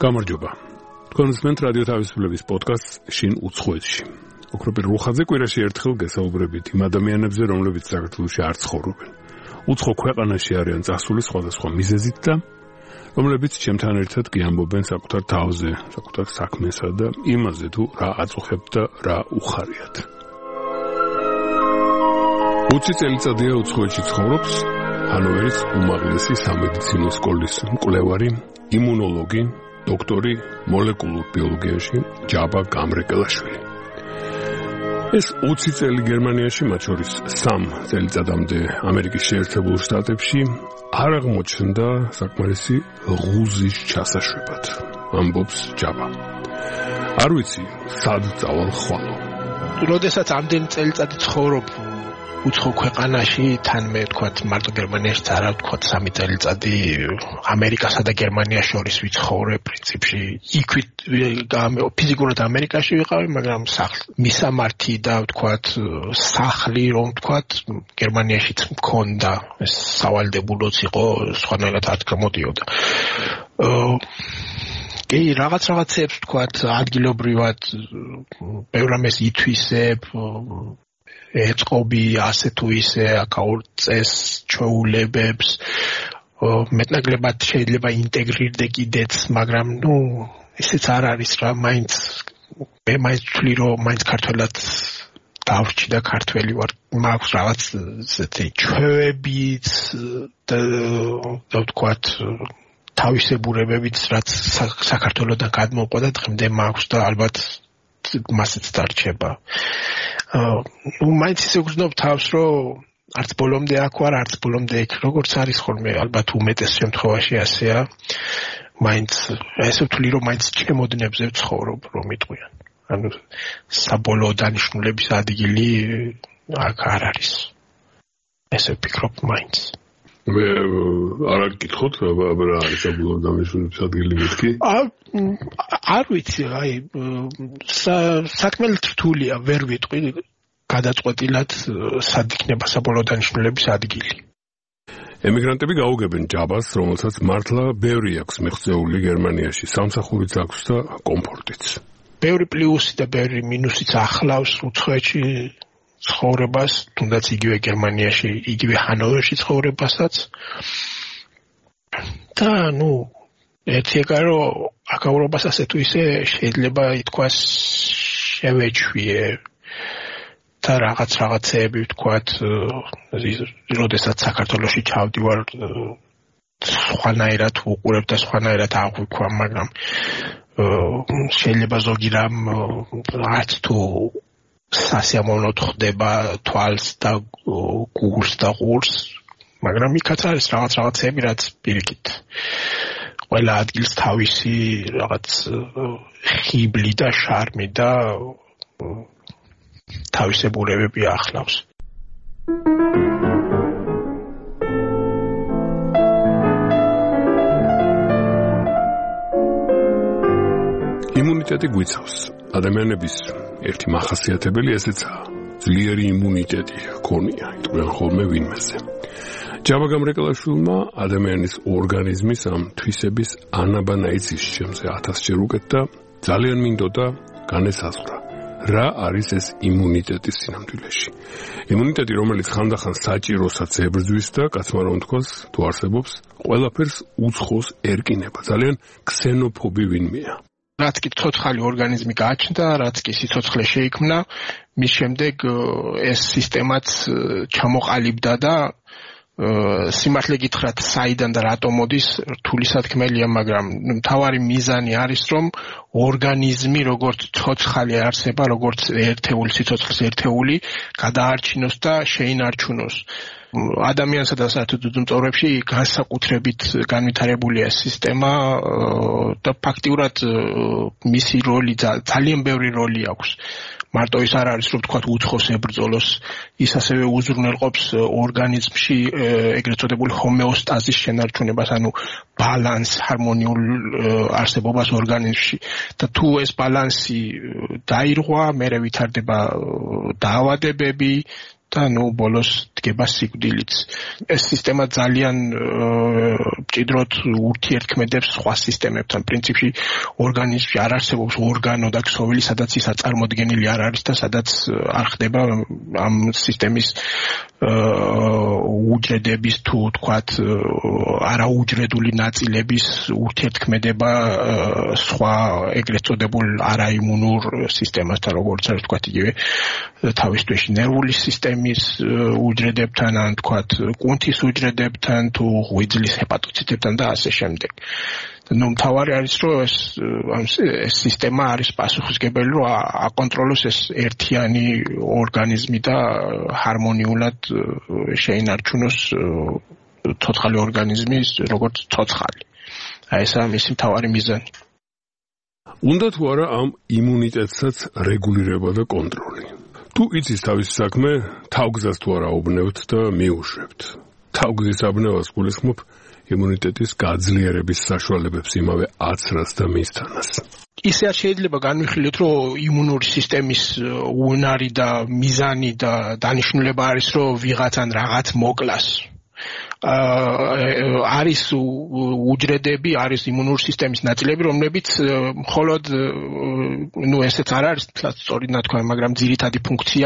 გამარჯობა. თქვენსმენთ რადიო თავისუფლების პოდკასტს შინ უცხოეთში. ოქროპირ რუხაძე კვირაში ერთხელ გესაუბრებით იმ ადამიანებზე, რომლებიც საქართველოში არ ცხოვრობენ. უცხო ქვეყანაში არიან წასული სხვადასხვა მიზეზით და რომლებიც ჩემთან ერთად გიამბობენ საკუთარ თავზე, საკუთარ საქმესა და იმაზე თუ რა აწუხებთ და რა უხარიათ. 20 წელიწადია უცხოეთში ცხოვრობს ჰანოვერის უმაღლესი სამედიცინო სკოლის მკვლევარი, იმუნოლოგი, დოქტორი მოლეკულურ ბიოლოგიაში ჯაბა გამრეკელაშვილი. ეს 20 წელი გერმანიაში, მათ შორის 3 წელიწადამდე ამერიკის შეერთებულ შტატებში არ აღმოჩნდა საკმარისი ღუზის ჩასაშვებად. ამბობს ჯაბა. არ ვიცი, სად წავალ ხვალო. როდესაც ამდენი წელიწადი ცხოვრობ უცხო ქვეყანაში, თან მე ვთქვათ, მარტო გერმანიაში არა ვთქვათ 3 წელიწადი ამერიკასა და გერმანიას შორის ვიცხოვრე პრინციპში. იქვით ფიზიკურად ამერიკაში ვიყავი, მაგრამ მისამართი და ვთქვათ სახლი რომ ვთქვათ გერმანიაშიც მქონდა. ეს სავალდებულოც იყო, სხვანაირად არ გამოდიოდა. რაღაცებს ვთქვათ ადგილობრივად ბევრ რამეს ითვისებ, ეწყობი ასე თუ ისე აკაურ წეს ჩვეულებებს, მეტნაკლებად შეიძლება ინტეგრირდე კიდეც, მაგრამ ისეც არ არის რა, მაინც ვთვლი რომ მაინც ქართველად დავრჩი და ქართველი ვარ, მაქვს რაღაც ესეთი ჩვევებიც და ვთქვათ თავისებურებებიც, რაც საქართველოდან გადმოყვა და დღემდე მაქვს და ალბათ მასეც დარჩება. მაინც ისე ვგრძნობ თავს, რომ არც ბოლომდე აქ ვარ, არც ბოლომდე იქ, როგორც არის ხოლმე, ალბათ უმეტეს შემთხვევაში ასეა. მაინც ესე ვთვლი, რომ მაინც ჩემოდნებზე ვცხოვრობ, რომ იტყვიან. ანუ საბოლოო დანიშნულების ადგილი აქ არ არის. ესე ვფიქრობ მაინც. მე არ გითხოთ, რა არის საბოლოო დანიშნულების ადგილი მეთქი? არ ვიცი, საქმელით რთულია, ვერ ვიტყვი გადაწყვეტილად სად იქნება საბოლოო დანიშნულების ადგილი. ემიგრანტები გაუგებენ ჯაბას, რომელსაც მართლა ბევრი აქვს მიღწეული გერმანიაში, სამსახურიც აქვს და კომფორტიც. ბევრი პლუსი და ბევრი მინუსიც ახლავს უცხოეთში ცხოვრებას, თუნდაც იგივე გერმანიაში, იგივე ჰანოვერში ცხოვრებასაც. და ერთი ეგაა, რომ აკავრობას ასე თუ ისე შეიძლება ითქვას შევეჩვიე და რაღაცეები ვთქვათ, როდესაც საქართველოში ჩავდივარ, სხვანაირად ვუყურებ და სხვანაირად აღვიქვა, მაგრამ შეიძლება ზოგი რამ რაც თუ სასიამოვნოდ ხდება თვალს და გულს და ყურს, მაგრამ იქაც არის რაღაცეები, რაც პირიქით ყველა ადგილს თავისი რაღაც ხიბლი და შარმი და თავისებურებები ახლავს. იმუნიტეტი გვიცავს. ადამიანების ერთი მახასიათებელი ესეცაა. ძლიერი იმუნიტეტი ჰქონია, იტყვიან ხოლმე ვინმეზე. ჯაბა გამრეკელაშვილმა ადამიანის ორგანიზმის ამ თვისების ანაბანაიცის შემზე 1000-ჯერ უკეთ და ძალიან მინდოდა განესაზღვრა, რა არის ეს იმუნიტეტის სინამდვილეში. იმუნიტეტი, რომელიც ხანდახან საჭიროსაც ებრძვის და კაცმა რომ თქვას, თუ არსებობს, ყველაფერს უცხოს ერკინება. ძალიან ქსენოფობი ვინმეა. რაც კი ცოცხალი ორგანიზმი გააჩნდა, რაც კი სიცოცხლე შეიქმნა, მის შემდეგ ეს სისტემაც ჩამოყალიბდა და სიმართლე გითხრათ, საიდან და რატო მოდის, რთული სათქმელია, მაგრამ მთავარი მიზანი არის, რომ ორგანიზმი როგორც ცოცხალი არსება, როგორც ერთეული სიცოცხლის ერთეული, გადაარჩინოს და შეინარჩუნოს. ადამიანსა და საერთოდ მწოვრებში განსაკუთრებით განვითარებულია სისტემა და ფაქტიურად მისი როლი ძალიან ბევრი როლი აქვს. მარტო ის არ არის, რომ ვთქვათ უცხოს ებრძოლოს, ის ასევე უზრუნველყოფს ორგანიზმში ეგრეთ წოდებული ჰომეოსტაზის შენარჩუნებას, ანუ ბალანს, ჰარმონიულ არსებობას ორგანიზმში. და თუ ეს ბალანსი დაირღვა, მერე ვითარდება დაავადებები და ბოლოს დგება სიკვდილიც. ეს სისტემა ძალიან მჭიდროდ ურთიერთქმედებს სხვა სისტემებთან. პრინციპში ორგანიზმში არ არსებობს ორგანო და ქსოვილი, სადაც ის წარმოდგენილი არ არის და სადაც არ ხდება ამ სისტემის უჯრედების თუ თქვათ არაუჯრედული ნაწილების ურთიერთქმედება სხვა ეგრეთ წოდებულ არაიმუნურ სისტემასთან, როგორც არის თქვათ იგივე თავის თვეში ნერვული სისტემის უჯრედებთან, ან თქვათ კუნთის უჯრედებთან, თუ ღვიძლის ჰეპატოციტებთან და ასე შემდეგ. მთავარი არის, რომ ეს სისტემა არის პასუხისმგებელი, რომ აკონტროლოს ეს ერთიანი ორგანიზმი და ჰარმონიულად შეინარჩუნოს ცოცხალი ორგანიზმის როგორც ცოცხალი. ესაა მისი მთავარი მიზანი. უნდა თუ არა ამ იმუნიტეტსაც რეგულირება და კონტროლი. თუ იცის თავის საქმე, თავგზას თუ არა უბნევთ და მიუშვებთ. თავგზის აბნევას გულისხმობ იმუნიტეტის გაძლიერების საშუალებებს იმავე აცრას და მისთანას. ისე არ შეიძლება განვიხილოთ, რომ იმუნური სისტემის უნარი და მიზანი და დანიშნულება არის, რომ ვიღაცან რაღაც მოკლას. არის უჯრედები, არის იმუნური სისტემის ნაწილები, რომლებიც მხოლოდ ესეც არ არის სწორი ნათქვამი, მაგრამ ძირითადი ფუნქცია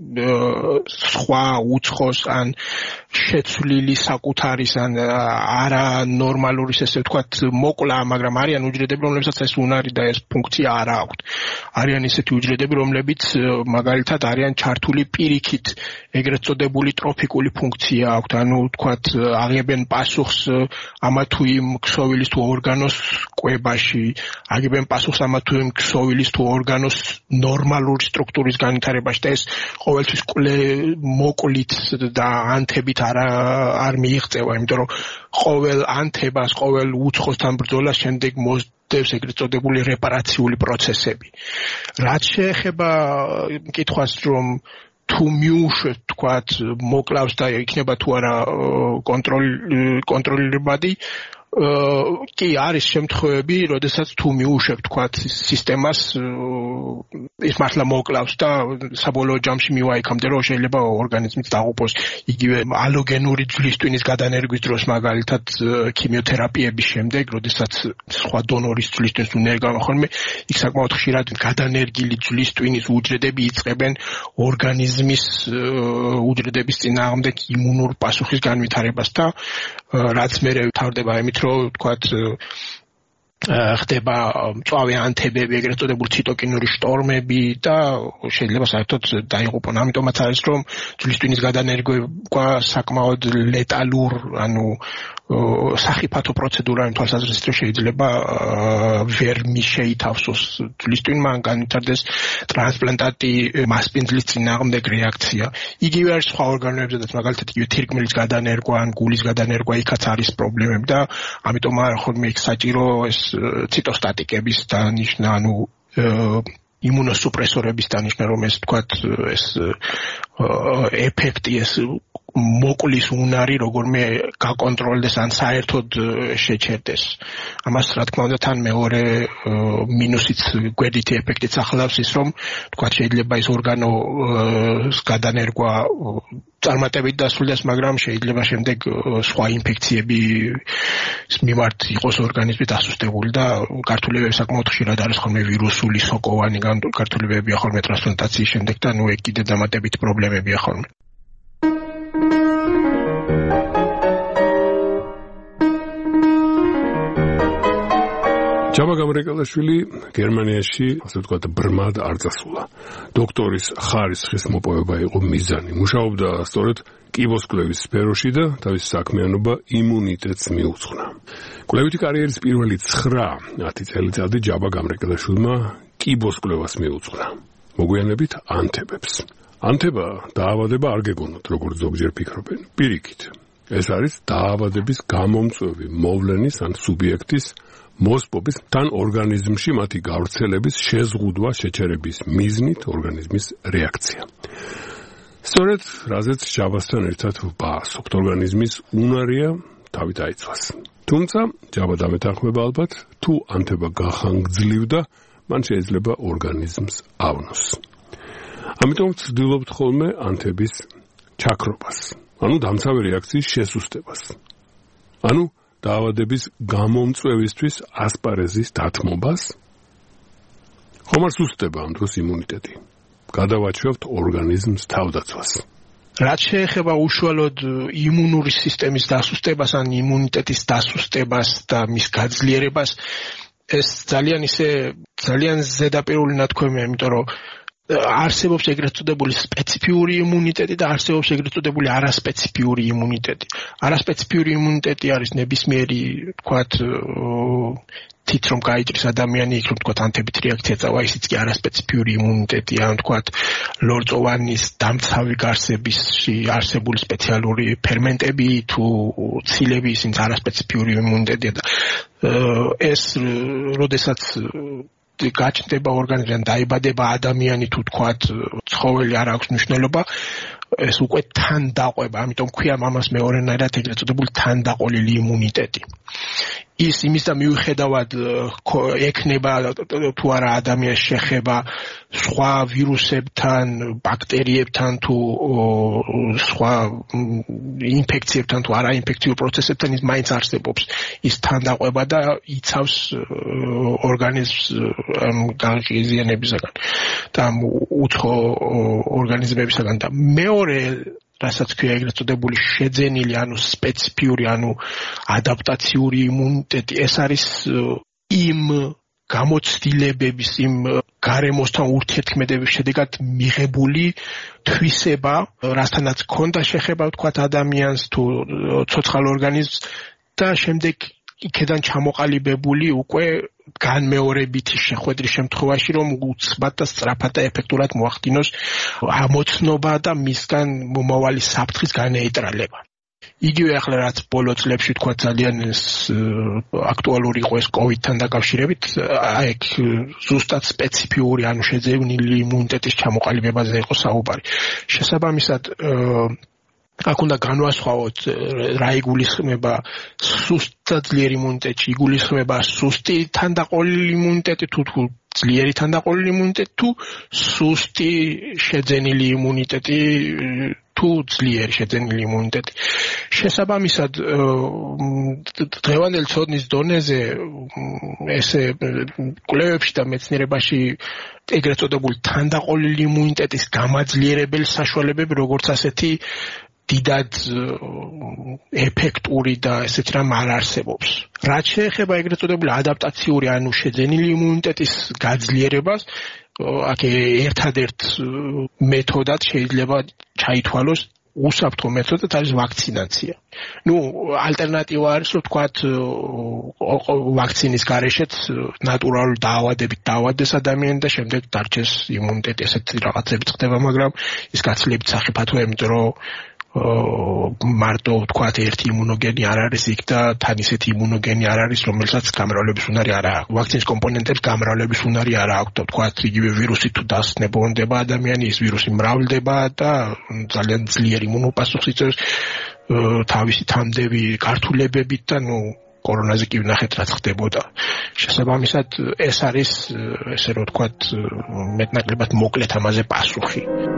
სხვა უცხოს ან შეცვლილი საკუთარის ან არანორმალური ესე ვთქვათ მოკლა, მაგრამ არიან უჯრედები, რომლებსაც ეს უნარი და ეს ფუნქცია არ აქვთ. არიან ისეთი უჯრედები, რომლებიც მაგალითად არიან ჩართული პირიქით, ეგრეთ წოდებული ტროფიკული ფუნქცია აქვთ, ანუ ვთქვათ აღებენ პასუხს ამა თუ იმ ქსოვილის თუ ორგანოს კვებაში, აგებენ პასუხს ამა თუ იმ ქსოვილის თუ ორგანოს ნორმალური სტრუქტურის განვითარებაში და ეს ყოველთვის მოკლით და ანთებით არ მიიღწევა, იმიტომ რომ ყოველ ანთებას, ყოველ უცხოსთან ბრძოლას შემდეგ მოსდევს ეგრეთ წოდებული რეპარაციული პროცესები. რაც შეეხება მკითხვას, რომ თუ მიუშვებთ თქვათ მოკლავს და იქნება თუ არა კონტროლირებადი, კი არის შემთხვევები, როდესაც თუ მიუშვებთ თქვათ სისტემას ის მართლა მოკლავს და საბოლოო ჯამში მივა იქამდე, რომ შეიძლება ორგანიზმიც დაღუპოს იგივე ალოგენური ძვლის ტვინის გადანერგვის დროს, მაგალითად ქიმიოთერაპიების შემდეგ, როდესაც სხვა დონორის ძვლის ტვინს უნერგავენ ხოლმე, იქ საკმაოდ ხშირად გადანერგილი ძვლის ტვინის უჯრედები იწყებენ ორგანიზმის უჯრედების წინააღმდეგ იმუნურ პასუხის განვითარებას და რაც მერე თავდება იმით, რომ თქვათ ხდება მწვავე ანთებები, ეგრეთ წოდებული ციტოკინური შტორმები და შეიძლება საერთოდ დაიღუპონ. ამიტომაც არის, რომ ძვლის ტვინის გადანერგვა საკმაოდ ლეტალურ, ანუ სახიფათო პროცედურა იმ თვალსაზრისით, რომ შეიძლება ვერ შეითავსოს ძვლის ტვინმა, ან განვითარდეს ტრანსპლანტატი მასპინძლის წინააღმდეგ რეაქცია. იგივე არის სხვა ორგანოებზედაც, მაგალითად იგივე თირკმლის გადანერგვა ან გულის გადანერგვა, იქაც არის პრობლემები და ამიტომ არის ხოლმე იქ საჭირო ეს ციტოსტატიკების დანიშნა, ანუ იმუნოსუპრესორების დანიშნა, რომ ეს თქვათ ეს ეფექტი, ეს მოკლის უნარი როგორმე გაკონტროლდეს ან საერთოდ შეჩერდეს. ამას რა თქმა უნდა თან მეორე მინუსიც გვერდითი ეფექტიც ახლავს ის, რომ თქვათ შეიძლება ის ორგანოს გადანერგვა წარმატებით დასრულდეს, მაგრამ შეიძლება შემდეგ სხვა ინფექციების მიმართ იყოს ორგანიზმი დასუსტებული და გართულებები საკმაოდ ხშირად არის ხოლმე ვირუსული, სოკოვანი გართულებებია ხოლმე ტრანსპლანტაციის შემდეგ და ეგ კიდე დამატებითი პრობლემებია ხოლმე. ჯავა გამრეკალაშვილი გერმანიაში, ასე ვთქვათ, ბრმად არ წასულა. დოქტორის ხარისხის მოპოვება იყო მიზანი. მუშაობდა სწორედ კიბოსკვლევის სფეროში და თავის საქმიანობა იმუნიტეტს მიუძღვნა. კვლევითი კარიერის პირველი 9-10 წელიწადი ჯავა გამრეკალაშვილმა კიბოსკვლევას მიუძღვნა. მოგვიანებით ანთებებს. ანთება დაავადება არ გეგონოთ, როგორც ზოგჯერ ფიქრობენ. პირიქით. ეს არის დაავადების გამომწვევი მოვლენის ან სუბიექტის მოსპობის თან ორგანიზმში მათი გავრცელების შეზღუდვა შეჩერების მიზნით ორგანიზმის რეაქცია. სწორედ რაზეც ჯავასთან ერთად ვბაასობთ, ორგანიზმის უნარია თავი დაიცვას. თუმცა ჯავა დამეთანხმება ალბათ, თუ ანთება გახანგრძლივდა, მან შეიძლება ორგანიზმს ავნოს. ამიტომ ვცდილობთ ხოლმე ანთების ჩაქრობას, ანუ დამცავი რეაქციის შესუსტებას. ანუ დაავადების გამომწვევისთვის ასპარეზის დათმობას. ხომ არ სუსტდება ამ დროს იმუნიტეტი. გადავაჩვევთ ორგანიზმს თავდაცვას. რაც შეეხება უშუალოდ იმუნური სისტემის დასუსტებას ან იმუნიტეტის დასუსტებას და მის გაძლიერებას, ეს ძალიან ზედაპირული ნათქვამია, იმიტომ რომ არსებობს ეგრეთ წოდებული სპეციფიური იმუნიტეტი და არსებობს ეგრეთ წოდებული არასპეციფიური იმუნიტეტი. არასპეციფიური იმუნიტეტი არის ნებისმიერი, თქვათ, თით რომ გაიჭრის ადამიანი, იქ რომ თქვათ ანთებით რეაქცია წავა, ისიც კი არასპეციფიური იმუნიტეტია, ან თქვათ ლორწოვანის დამცავი გარსებისში არსებული სპეციალური ფერმენტები თუ ცილები, ისინი არასპეციფიური იმუნიტეტია და ეს როდესაც გაჩნდება ორგანიზმიდან, დაიბადება ადამიანი თუ თქვათ ცხოველი არ აქვს მნიშვნელობა, ეს უკვე თან დაყვება, ამიტომ ქვია ამას მეორენაირად ეგრეთ წოდებული თანდაყოლილი იმუნიტეტი. ის იმის და მიუხედავად ექნება თუ არა ადამიანს შეხება სხვა ვირუსებთან, ბაქტერიებთან თუ სხვა ინფექციებთან თუ არაინფექციურ პროცესებთან, ის მაინც არსებობს ის თანდაყვება და იცავს ორგანიზმს განღიზიანებისაგან და უცხო ორგანიზმებისაგან და მეორე რასაც ქვია ეგრეთ წოდებული შეძენილი, ანუ სპეციფიური, ანუ ადაპტაციური იმუნიტეტი, ეს არის იმ გამოცდილებების, იმ გარემოსთან ურთიერთქმედების შედეგად მიღებული თვისება, რასთანაც ჰქონდა შეხება, ვთქვათ, ადამიანს თუ ცოცხალ ორგანიზმს და შემდეგ იქედან ჩამოყალიბებული უკვე განმეორებითი შეხვედრის შემთხვევაში, რომ უცბად და სწრაფად და ეფექტურად მოახდინოს ამოცნობა და მისგან მომავალი საფრთხის განეიტრალება. იგივე ახლა რაც ბოლო წლებში თქვა ძალიან აქტუალური იყო ეს COVID-თან დაკავშირებით, აქ ზუსტად სპეციფიური, ანუ შეძენილი იმუნიტეტის ჩამოყალიბებაზე იყო საუბარი. შესაბამისად, აქ უნდა განვასხვაოთ რა იგულისხმება სუსტად ძლიერი იმუნიტეტი, იგულისხმება სუსტი თანდაყოლილი იმუნიტეტი თუ ძლიერი თანდაყოლილი იმუნიტეტი თუ სუსტი შეძენილი იმუნიტეტი თუ ძლიერი შეძენილი იმუნიტეტი. შესაბამისად, დღევანდელი ცოდნის დონეზე ესე კვლევებში და მეცნიერებაში ეგრეთ წოდებული თანდაყოლილი იმუნიტეტის გამაძლიერებელი საშუალებები როგორც ასეთი დიდად ეფექტური და ესეთ რამ არ არსებობს. რაც შეეხება ეგრეთ წოდებული ადაპტაციური, ანუ შეძენილი იმუნიტეტის გაძლიერებას, აქ ერთადერთ მეთოდად შეიძლება ჩაითვალოს უსაფრთხო მეთოდად არის ვაქცინაცია. ალტერნატივა არის, რომ თქვათ ვაქცინის გარეშეც ნატურალური დაავადებით დაავადდეს ადამიანი და შემდეგ დარჩეს იმუნიტეტი, ესეთი რაღაცები ხდება, მაგრამ ის გაცილებით სახიფათოა, იმიტომ რომ მარტო თქვათ ერთი იმუნოგენი არ არის იქ და თან ისეთი იმუნოგენი არ არის, რომელსაც გამრავლების უნარი არ აქვს. ვაქცინის კომპონენტებს გამრავლების უნარი არ აქვს და თქვათ იგივე ვირუსი თუ დასნებონდება ადამიანი, ის ვირუსი მრავლდება და ძალიან ძლიერი იმუნოპასუხს იწვევს თავისი თამდევი გართულებებით და კორონაზე კი ვნახეთ რაც ხდებოდა. შესაბამისად, ეს არის ესე რომ თქვათ მეტნაკლებად მოკლედ ამაზე პასუხი.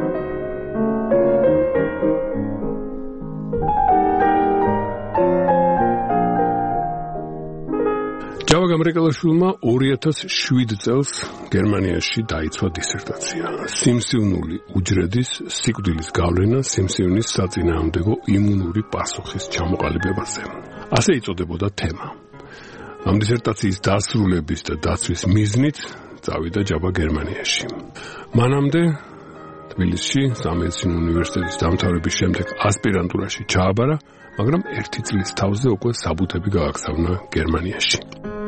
ჯავა გამრეკალაშვილმა 2007 წელს გერმანიაში დაიცვა დისერტაცია სიმსივნული უჯრედის სიკვდილის გავლენა სიმსივნის საწინააღმდეგო იმუნური პასუხის ჩამოყალიბებაზე. ასე იწოდებოდა თემა. ამ დისერტაციის დასრულების და დაცვის მიზნით წავიდა ჯავა გერმანიაში. მანამდე თბილისში სამედიცინო უნივერსიტეტის დამთავრების შემდეგ ასპირანტურაში ჩააბარა, მაგრამ 1 წლის თავზე უკვე საბუთები გააგზავნა გერმანიაში.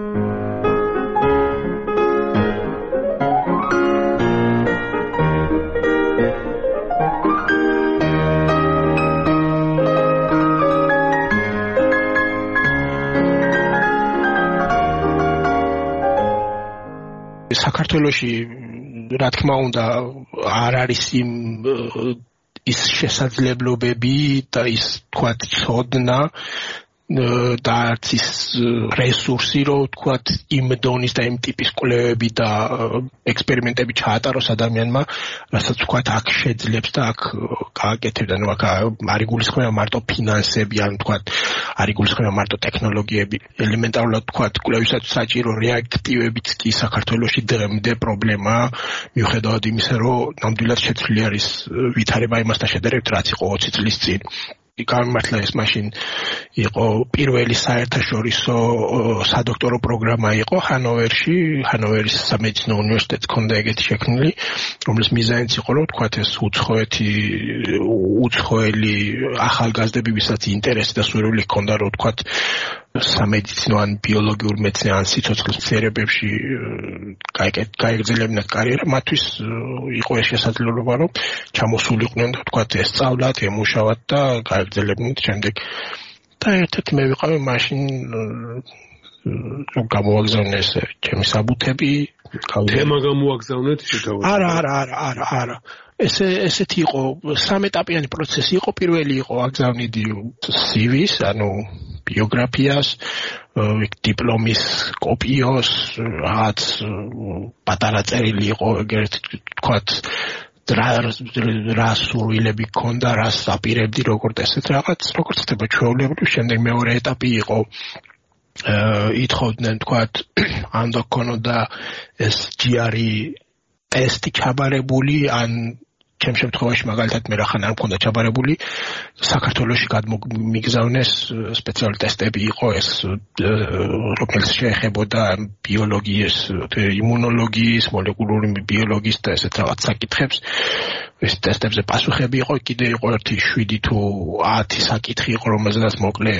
საქართველოში რა თქმა უნდა არ არის ის შესაძლებლობები და ის თქვათ ცოდნა და არც ის რესურსი, რომ თქვათ იმ დონის და იმ ტიპის კვლევები და ექსპერიმენტები ჩაატაროს ადამიანმა, რასაც თქვათ აქ შეძლებს და აქ გააკეთებდა, ნუ აქ არ იგულისხმება მარტო ფინანსები, ან თქვათ არ იგულისხმება მარტო ტექნოლოგიები. ელემენტარულად თქვათ კვლევისათვის საჭირო რეაქტივებიც კი საქართველოში დღემდე პრობლემაა, მიუხედავად იმისა, რომ ნამდვილად შეცვლილი არის ვითარება იმასთან შედარებით, რაც იყო 20 წლის წინ. გამართლა ეს მაშინ იყო პირველი საერთაშორისო სადოქტორო პროგრამა იყო ჰანოვერში, ჰანოვერის სამედიცინო უნივერსიტეტს ჰქონდა ეგეთი შექმნილი, რომლის მიზანიც იყო, რომ თქვათ ეს უცხოელი ახალგაზრდები, ვისაც ინტერესი და სურვილი ჰქონდა, რომ თქვათ სამედიცინო ან ბიოლოგიურ მეცნიერებაში ან სიცოცხლის მცენარეებში გაეგრძელებინათ კარიერა, მათთვის იყო ეს შესაძლებლობა, რომ ჩამოსულიყვნენ და თქვათ ესწავლათ, ემუშავათ და გაეგრძელებინათ შემდეგ. და ერთ-ერთი მე ვიყავი მაშინ გამოვაგზავნეს ჩემი საბუთები. თემა გამოვაგზავნეთ შეთავაზეთ? არა. ესეთი იყო სამეტაპიანი პროცესი იყო. პირველი იყო აგზავნიდი CV-ს, ანუ ბიოგრაფიას, დიპლომის კოპიოს, რაღაც პატარა წერილი იყო, ეგრეთ თქვათ რა სურვილები გქონდა, რას აპირებდი, როგორც ესეთ რაღაც, როგორც ხდება ჩვეულებრივ. შემდეგ მეორე ეტაპი იყო ითხოვდნენ თქვათ ან გქონოდა ეს GRE ტესტი ჩაბარებული, ან ჩემ შემთხვევაში მაგალითად მე რახან არ მქონდა ჩაბარებული, საქართველოში გადმომიგზავნეს სპეციალური ტესტები იყო ეს, რომელიც შეეხებოდა ბიოლოგიის, იმუნოლოგიის, მოლეკულური ბიოლოგიის და ესეთ რაღაც საკითხებს. ეს ტესტებზე პასუხები იყო, კიდე იყო ერთი 7 თუ 10 საკითხი იყო, რომელზედაც მოკლე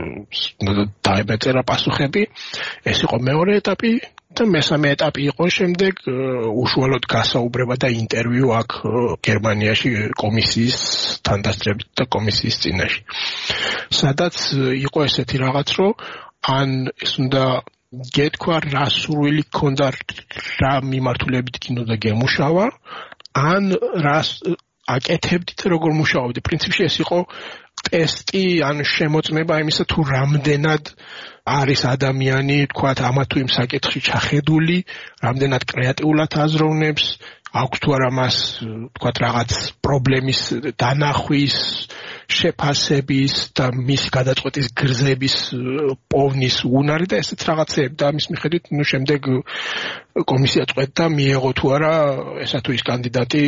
დაებეწერა პასუხები. ეს იყო მეორე ეტაპი. და მესამე ეტაპი იყო შემდეგ უშუალოდ გასაუბრება და ინტერვიუ აქ გერმანიაში კომისიის თანდასწრებით და კომისიის წინაშე. სადაც იყო ესეთი რაღაც, რომ ან ეს უნდა გეთქვა რა სურვილი გქონდა, რა მიმართულებით გინდოდა გემუშავა, ან რას აკეთებდით, როგორ მუშაობდი. პრინციპში ეს იყო ტესტი, ან შემოწმება იმისა, თუ რამდენად არის ადამიანი, თქვათ, ამა თუ იმ საკითხში ჩახედული, რამდენად კრეატიულად აზროვნებს, აქვს თუ არა მას, თქვათ, რაღაც პრობლემის დანახვის, შეფასების და მისი გადაწყვეტის გრძების პოვნის უნარი და ესეც რაღაცეები და ამის მიხედვით, ნუ შემდეგ კომისია წყვეტდა მიეღო თუ არა ესა თუ ის კანდიდატი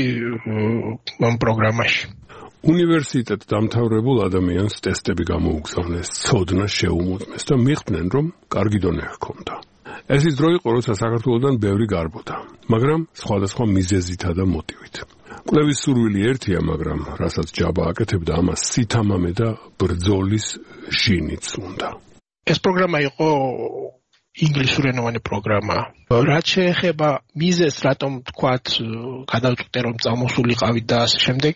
ამ პროგრამაში. უნივერსიტეტ დამთავრებულ ადამიანს ტესტები გამოუგზავნეს, ცოდნა შეუმოწმეს და მიხვდნენ, რომ კარგი დონე ჰქონდა. ეს ის დრო იყო, როცა საქართველოსდან ბევრი გარბოდა, მაგრამ სხვადასხვა მიზეზითა და მოტივით. კვლევის სურვილი ერთია, მაგრამ რასაც ჯაბა აკეთებდა, ამას სითამამე და ბრძოლის ჟინიც უნდა. ეს პროგრამა იყო ინგლისურენოვანი პროგრამა. რაც შეეხება მიზეზს, რატომ თქვათ გადავწყვეტე, რომ წამოსულიყავით და ასე შემდეგ,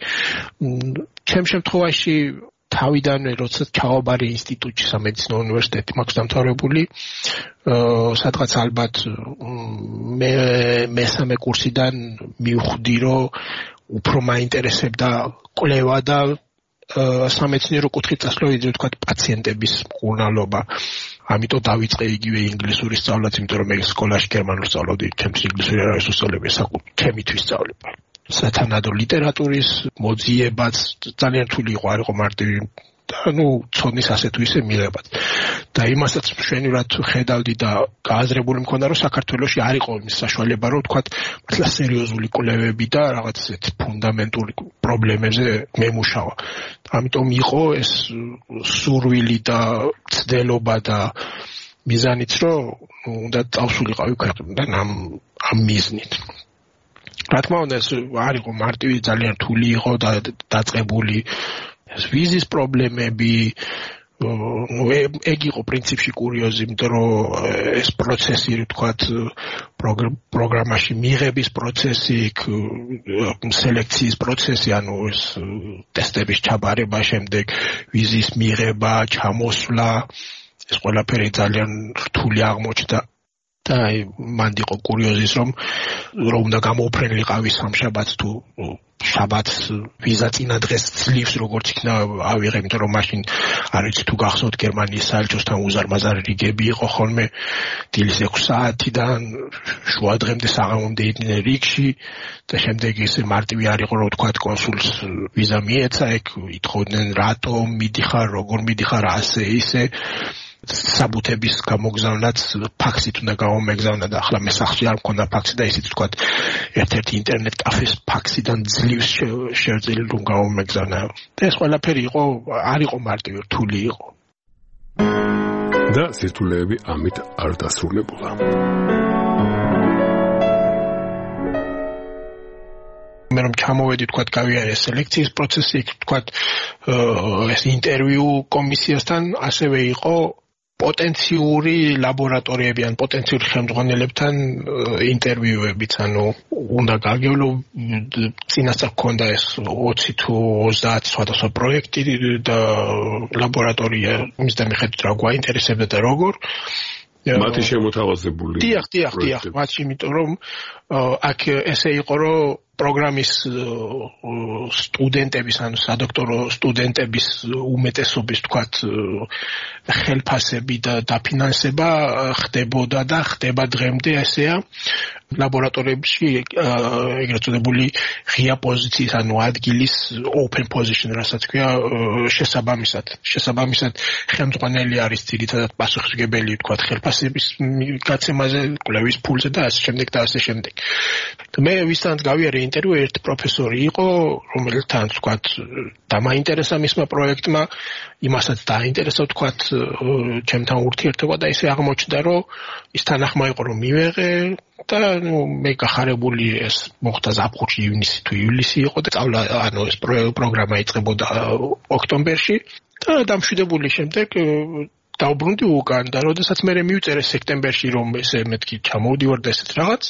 ჩემ შემთხვევაში თავიდანვე, როცა ჩავაბარე ინსტიტუტში, სამედიცინო უნივერსიტეტი მაქვს დამთავრებული, სადღაც ალბათ მესამე კურსიდან მივხვდი, რომ უფრო მაინტერესებდა კვლევა და სამეცნიერო კუთხით წასვლა, ვიდრე თქვათ პაციენტების მკურნალობა. ამიტომ დავიწყე იგივე ინგლისურის სწავლაც, იმიტომ რომ მე სკოლაში გერმანულს სწავლობდი, ჩემთვის ინგლისური არ არის უსწავლები, ჩემთვის სწავლება. სათანადო ლიტერატურის მოძიებაც ძალიან რთული იყო, არ იყო მარტივი და ცოდნის ასე თუ ისე მიღებაც. და იმასაც მშვენივრად ხედავდი და გააზრებული მქონდა, რომ საქართველოში არ იყო იმის საშუალება, რომ თქვათ მართლა სერიოზული კვლევები და რაღაც ესეთ ფუნდამენტური პრობლემებზე მემუშავა. ამიტომ იყო ეს სურვილი და ცდელობა და მიზანიც, რომ უნდა წავსულიყავი ქვეყნიდან ამ მიზნით. რა თქმა უნდა, ეს არ იყო მარტივი, ძალიან რთული იყო და დაწყებული ვიზის პრობლემები. ეგ იყო პრინციპში კურიოზი, იმიტომ რომ ეს პროცესი, თქვათ, პროგრამაში მიღების პროცესი, სელექციის პროცესი, ანუ ეს ტესტების ჩაბარება, შემდეგ ვიზის მიღება, ჩამოსვლა, ეს ყველაფერი ძალიან რთული აღმოჩნდა. და მანდ იყო კურიოზის რომ უნდა გამოუფრენილიყავი სამშაბათს თუ შაბათს ვიზა წინა დღეს ძლივს როგორც იქნა ავიღე, იმიტომ რომ მაშინ არ ვიცი თუ გახსოვთ გერმანიის საელჩოსთან უზარმაზარი რიგები იყო ხოლმე დილის 6 საათიდან შუა დღემდე საღამომდე იდნენ რიგში და შემდეგ ისე მარტივი არ იყო რომ თქვა კონსულს ვიზა მიეცა, ეგ ითხოვდნენ რატომ მიდიხარ, როგორ მიდიხარ, ასე ისე საბუთების გამოგზავნაც ფაქსით უნდა გამომეგზავნა და ახლა მე სახლში არ მქონდა ფაქსი და ისიც თქვა ერთ-ერთი ინტერნეტ კაფეს ფაქსიდან ძლივს შევძელი რომ გამომეგზავნა და ეს ყველაფერი იყო არ იყო მარტივი, რთული იყო და სირთულეები ამით არ დასრულებულა. მე რომ ჩამოვედი თქვა გავიარე სელექციის პროცესი, თქვა ეს ინტერვიუ კომისიასთან ასევე იყო პოტენციური ლაბორატორიები ან პოტენციური ხელმძღვანელებთან ინტერვიუებიც, ანუ უნდა გაგევლო წინასწარ გქონდა ეს 20 თუ 30 სხვადასხვა პროექტი და ლაბორატორია მის და მიხედვით რა გვაინტერესებდა და როგორ მათი შემოთავაზებული დიახ, მათი, იმიტომ რომ აქ ესე იყო რომ პროგრამის სტუდენტების ან სადოქტორო სტუდენტების უმეტესობის თქვათ ხელფასები და დაფინანსება ხდებოდა და ხდება დღემდე ესეა ლაბორატორიებში ეგრეთ წოდებული ღია პოზიციის ანუ ადგილის open position რასაც ქვია შესაბამისად ხელმძღვანელი არის ძირითადად პასუხისმგებელი თქვათ ხელფასების გაცემაზე, კვლევის ფულზე და ასე შემდეგ და ასე შემდეგ. მე ვისთანაც გავიარე ინტერვიუ ერთ პროფესორი იყო, რომელთანაც თქვათ დამაინტერესა მისმა პროექტმა, იმასაც დაინტერესა თქვათ ჩემთან ურთიერთობა და ისე აღმოჩნდა, რომ ის თანახმა იყო რომ მივეღე და მე გახარებული ეს მოხდა ზაფხულში, ივნისი თუ ივლისი იყო და სწავლა ანუ ეს პროგრამა იწყებოდა ოქტომბერში და დამშვიდებული შემდეგ დაუბრუნდი უკან და როდესაც მე მივწერე სექტემბერში რომ ესე მეთქი ჩამოვდივარ და ესეთ რაღაც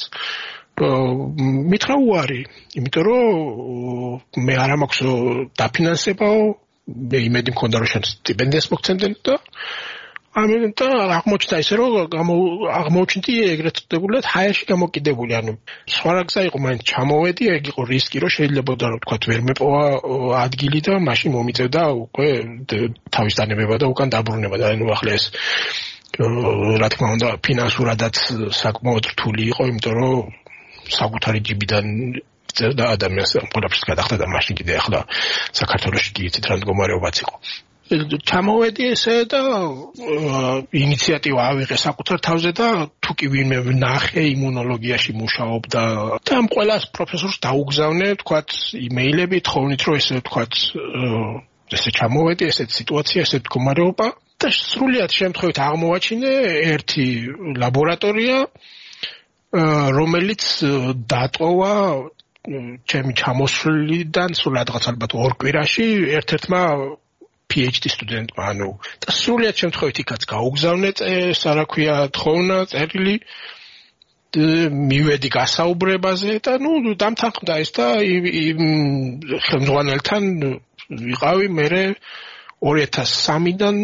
მითხრა უარი, იმიტომ რომ მე არ მაქვს დაფინანსებაო, მე იმედი მქონდა რომ შენ სტიპენდიას მოგცემდნენ და ამიტომ აღმოჩნდა ისე რომ აღმოჩნდი ეგრეთ წოდებული ჰაერში გამოკიდებული, ანუ სხვა რა გზა იყო, მაინც ჩამოვედი, ეგ იყო რისკი რომ შეიძლებოდა რომ თქვა ვერ მეპოვა ადგილი და მაშინ მომიწევდა უკვე თავის დანებება და უკან დაბრუნება და ანუ ახლა ეს რა თქმა უნდა ფინანსურადაც საკმაოდ რთული იყო, იმიტომ რომ საკუთარი ჯიბიდან წერდა ადამიანს ყველაფერს გადახდა და მაშინ კიდე ახლა საქართველოში კი იცით რა მდგომარეობაც იყო. ჩამოვედი ესე და ინიციატივა ავიღე საკუთარ თავზე და თუ კი ვინმე ვნახე იმუნოლოგიაში მუშაობდა და ამ ყველას პროფესორს დაუგზავნე თქვათ იმეილები თხოვნით რომ ესე თქვათ ესე ჩამოვედი ესეთ სიტუაცია ესეთ მდგომარეობა და სრულიად შემთხვევით აღმოვაჩინე ერთი ლაბორატორია რომელიც დატოვა ჩემი ჩამოსვლიდან სულ რაღაც ალბათ 2 კვირაში ერთ-ერთმა PhD სტუდენტმა, ანუ და სრულიად შემთხვევით იქაც გაუგზავნე რა ქვია თხოვნა წერილი მივედი გასაუბრებაზე და ნუ დამთანხმდა ეს და ხელმძღვანელთან ვიყავი მე 2003-დან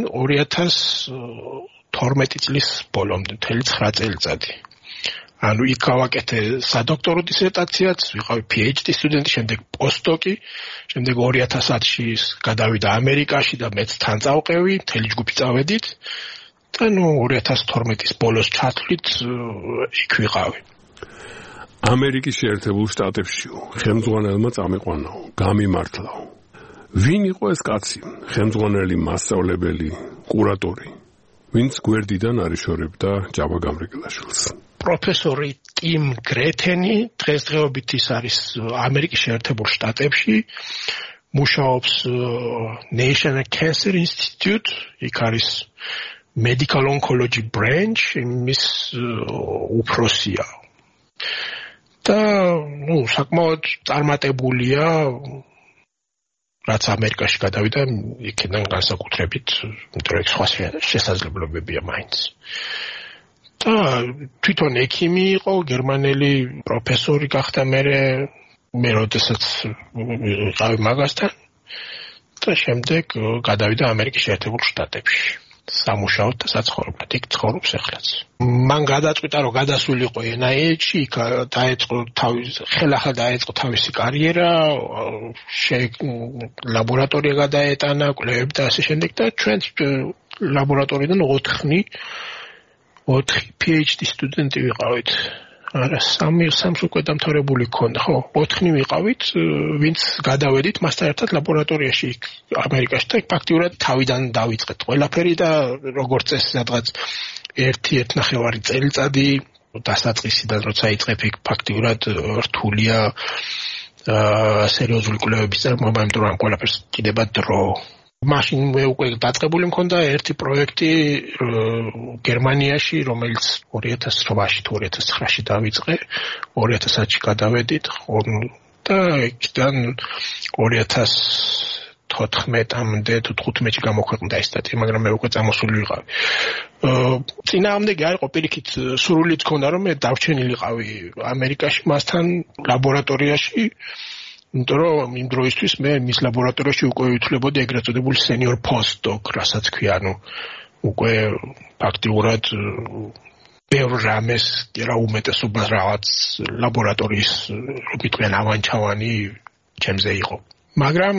2012 წლის ბოლომდე, 9 წელიწადი. ანუ იქ გავაკეთე სადოქტორო დისერტაციაც, ვიყავი PhD სტუდენტი, შემდეგ პოსტდოკი, შემდეგ 2010-ში გადავიდა ამერიკაში და მეც თან წავყევი, მთელი ჯგუფი წავედით და ნუ 2012-ის ბოლოს ჩათვლით იქ ვიყავი. ამერიკის შეერთებულ შტატებშიო, ხელმძღვანელმა წამიყვანაო, გამიმართლაო. ვინ იყო ეს კაცი? ხელმძღვანელი, მასწავლებელი, კურატორი, ვინც გვერდიდან არიშორებდა ჯავა გამრიგლაშვილს. პროფესორი ტიმ გრეთენი დღესდღეობით ის არის ამერიკის შეერთებულ შტატებში, მუშაობს National Cancer Institute, იქ არის Medical Oncology Branch, იმის უფროსია. და ნუ საკმაოდ წარმატებულია, რაც ამერიკაში გადავიდა, იქიდან განსაკუთრებით, იმიტომ რომ სხვა შესაძლებლობებია მაინც. და თვითონ ექიმი იყო, გერმანელი პროფესორი გახდა მე როდესაც ვიყავი მაგასთან და შემდეგ გადავიდა ამერიკის შეერთებულ შტატებში. სამუშაოდ და საცხოვრებლად იქ ცხოვრობს ახლაც. მან გადაწყვიტა რომ გადასულიყო NIH-ში, ხელახლა დაეწყო თავისი კარიერა, ლაბორატორია გადაეტანა, კვლევები და ასე შემდეგ და ჩვენ ლაბორატორიიდან 4 PhD სტუდენტი ვიყავით. არა, 3 უკვე დამთავრებული ჰქონდა, ხო? 4 ვიყავით, ვინც გადავედით მასთან ერთად ლაბორატორიაში ამერიკაში და ფაქტიურად თავიდან დავიწყეთ ყველაფერი და როგორც წესი სადღაც 1.5 წელიწადი დასაწყისიდან როცა იწყებ იქ ფაქტიურად რთულია სერიოზული კვლევების წარმოება, იმიტომ რომ ყველაფერს კიდება დრო. მაშინ მე უკვე დაწყებული მქონდა ერთი პროექტი გერმანიაში, რომელიც 2008-ში თუ 2009-ში დავიწყე, 2010-ში გადავედით და იქიდან 2014-მდე თუ 15-ში გამოქვეყნდა ეს სტატია, მაგრამ მე უკვე წამოსული ვიყავი. წინააღმდეგი არ იყო, პირიქით სრულიც ქონდა რომ მე დავრჩენილიყავი ამერიკაში მასთან ლაბორატორიაში. იმიტომ რომ იმ დროისთვის მე მის ლაბორატორიაში უკვე ვითვლებოდი ეგრეთ წოდებული senior postdoc, რასაც ქვია, უკვე ფაქტიურად ბევრ რამეს რა უმეტესობას რაღაც ლაბორატორიის რობიტყვიან ავანჩავანი ჩემზე იყო. მაგრამ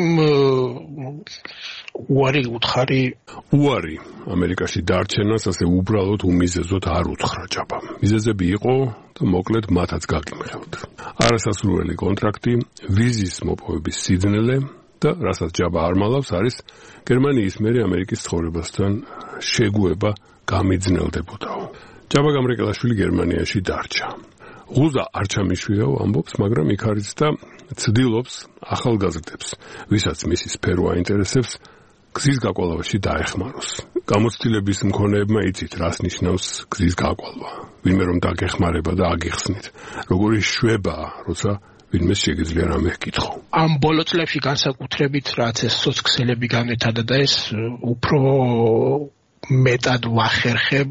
უარი ამერიკაში დარჩენას ასე უბრალოდ უმიზეზოდ არ უთხრა ჯაბამ. მიზეზები იყო და მოკლედ მათაც გაგიმღებთ. არასასურველი კონტრაქტი, ვიზის მოპოვების სიძნელე და რასაც ჯაბა არ მალავს არის გერმანიის მერე ამერიკის ცხოვრებასთან შეგუება გამიძნელდებოდაო. ჯაბა გამრეკელაშვილი გერმანიაში დარჩა. ღუზა არ ჩამიშვიაო ამბობს, მაგრამ იქ არის და ცდილობს ახალგაზრდებს, ვისაც მისი სფერო აინტერესებს, გზის გაკვალვაში დაეხმაროს. გამოცდილების მქონეებმა იცით, რას ნიშნავს გზის გაკვალვა. ვინმე რომ დაგეხმარება და აგიხსნით. როგორი შვებაა, როცა ვინმე შეგიძლია რამე ჰკითხო. ამ ბოლო წლებში განსაკუთრებით რაც ეს სოციქსელები განვითარდა და ეს უფრო მეტად ვახერხებ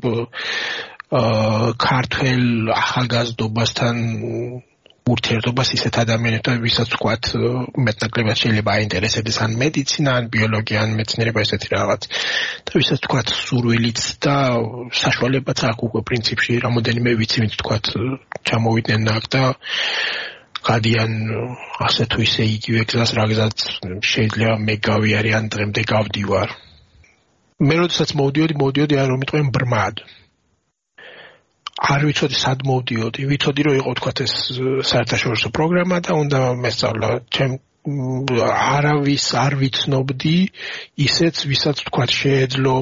ქართველ ახალგაზრდობასთან ურთიერთობას ისეთ ადამიანებთან, ვისაც ვთქვათ მეტნაკლებად შეიძლება აინტერესებდეს ან მედიცინა, ან ბიოლოგია, ან მეცნიერება ესეთი რაღაც. და ვისაც ვთქვათ სურვილიც და საშუალებაც აქვს უკვე პრინციპში რამოდენიმე ვიცი, ვინც ვთქვათ ჩამოვიდნენ აქ და გადიან ასე თუ ისე იგივე გზას, რა გზაც შეიძლება მე გავიარე ან დღემდე გავდივარ. მე როდესაც მოვდიოდი არ რომ მიტყვენ ბრმად. არ ვიცოდი სად მოვდიოდი, ვიცოდი რომ იყო თქვათ ეს საერთაშორისო პროგრამა და უნდა მესწავლა. არავის არ ვიცნობდი, ისეც ვისაც თქვათ შეეძლო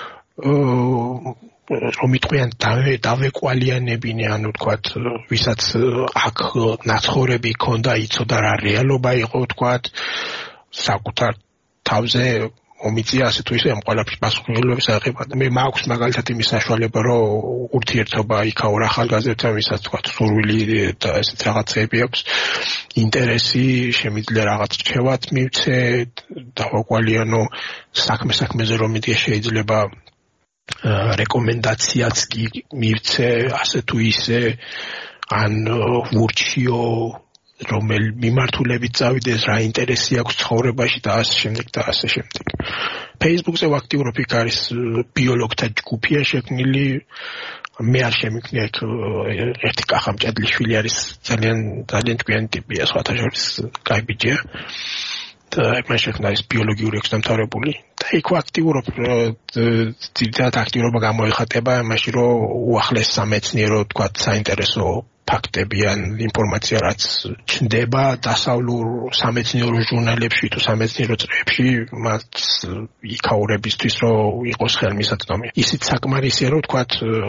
რომ მიტყვიან დავეკვალიანებინე, ანუ თქვათ ვისაც აქ ნაცხოვრები ჰქონდა, იცოდა რა რეალობა იყო თქვათ საკუთარ თავზე მომიწია ასე თუ ისე ამ ყველაფრის პასუხისმგებლობის აღება. მე მაქვს მაგალითად იმის საშუალება, რომ ურთიერთობა იქაურ ახალგაზრდებთან, ვისაც თქვათ სურვილი და ესეთ რაღაცები აქვს, ინტერესი, შემიძლია რაღაც რჩევაც მივცე, დავაკვალიანო, საქმეზე რომ მიდია შეიძლება რეკომენდაციაც კი მივცე, ასე თუ ისე, ან ვურჩიო რომელ მიმართულებით წავიდეს, რა ინტერესი აქვს ცხოვრებაში და ასე შემდეგ და ასე შემდეგ. Facebook-ზე ვაქტიურობ, იქ არის ბიოლოგთა ჯგუფია შექმნილი. მე არ შემიქნია იქ ერთი კახამჭადლიშვილი არის ძალიან ჭკვიანი ტიპია, სხვათა შორის კაი ბიჭია. და მე შექმნა ის ბიოლოგიური ექს დამთავრებული და იქ ვაქტიურობ, ძირითადად აქტიურობა გამოიხატება იმაში, რომ უახლეს სამეცნიერო, თქვათ, საინტერესო ფაქტები ან ინფორმაცია რაც ჩნდება დასავლურ სამეცნიერო ჟურნალებში თუ სამეცნიერო წრეებში, მათ იქაურებისთვის რომ იყოს ხელმისაწვდომი. ისიც საკმარისია, რომ თქვათ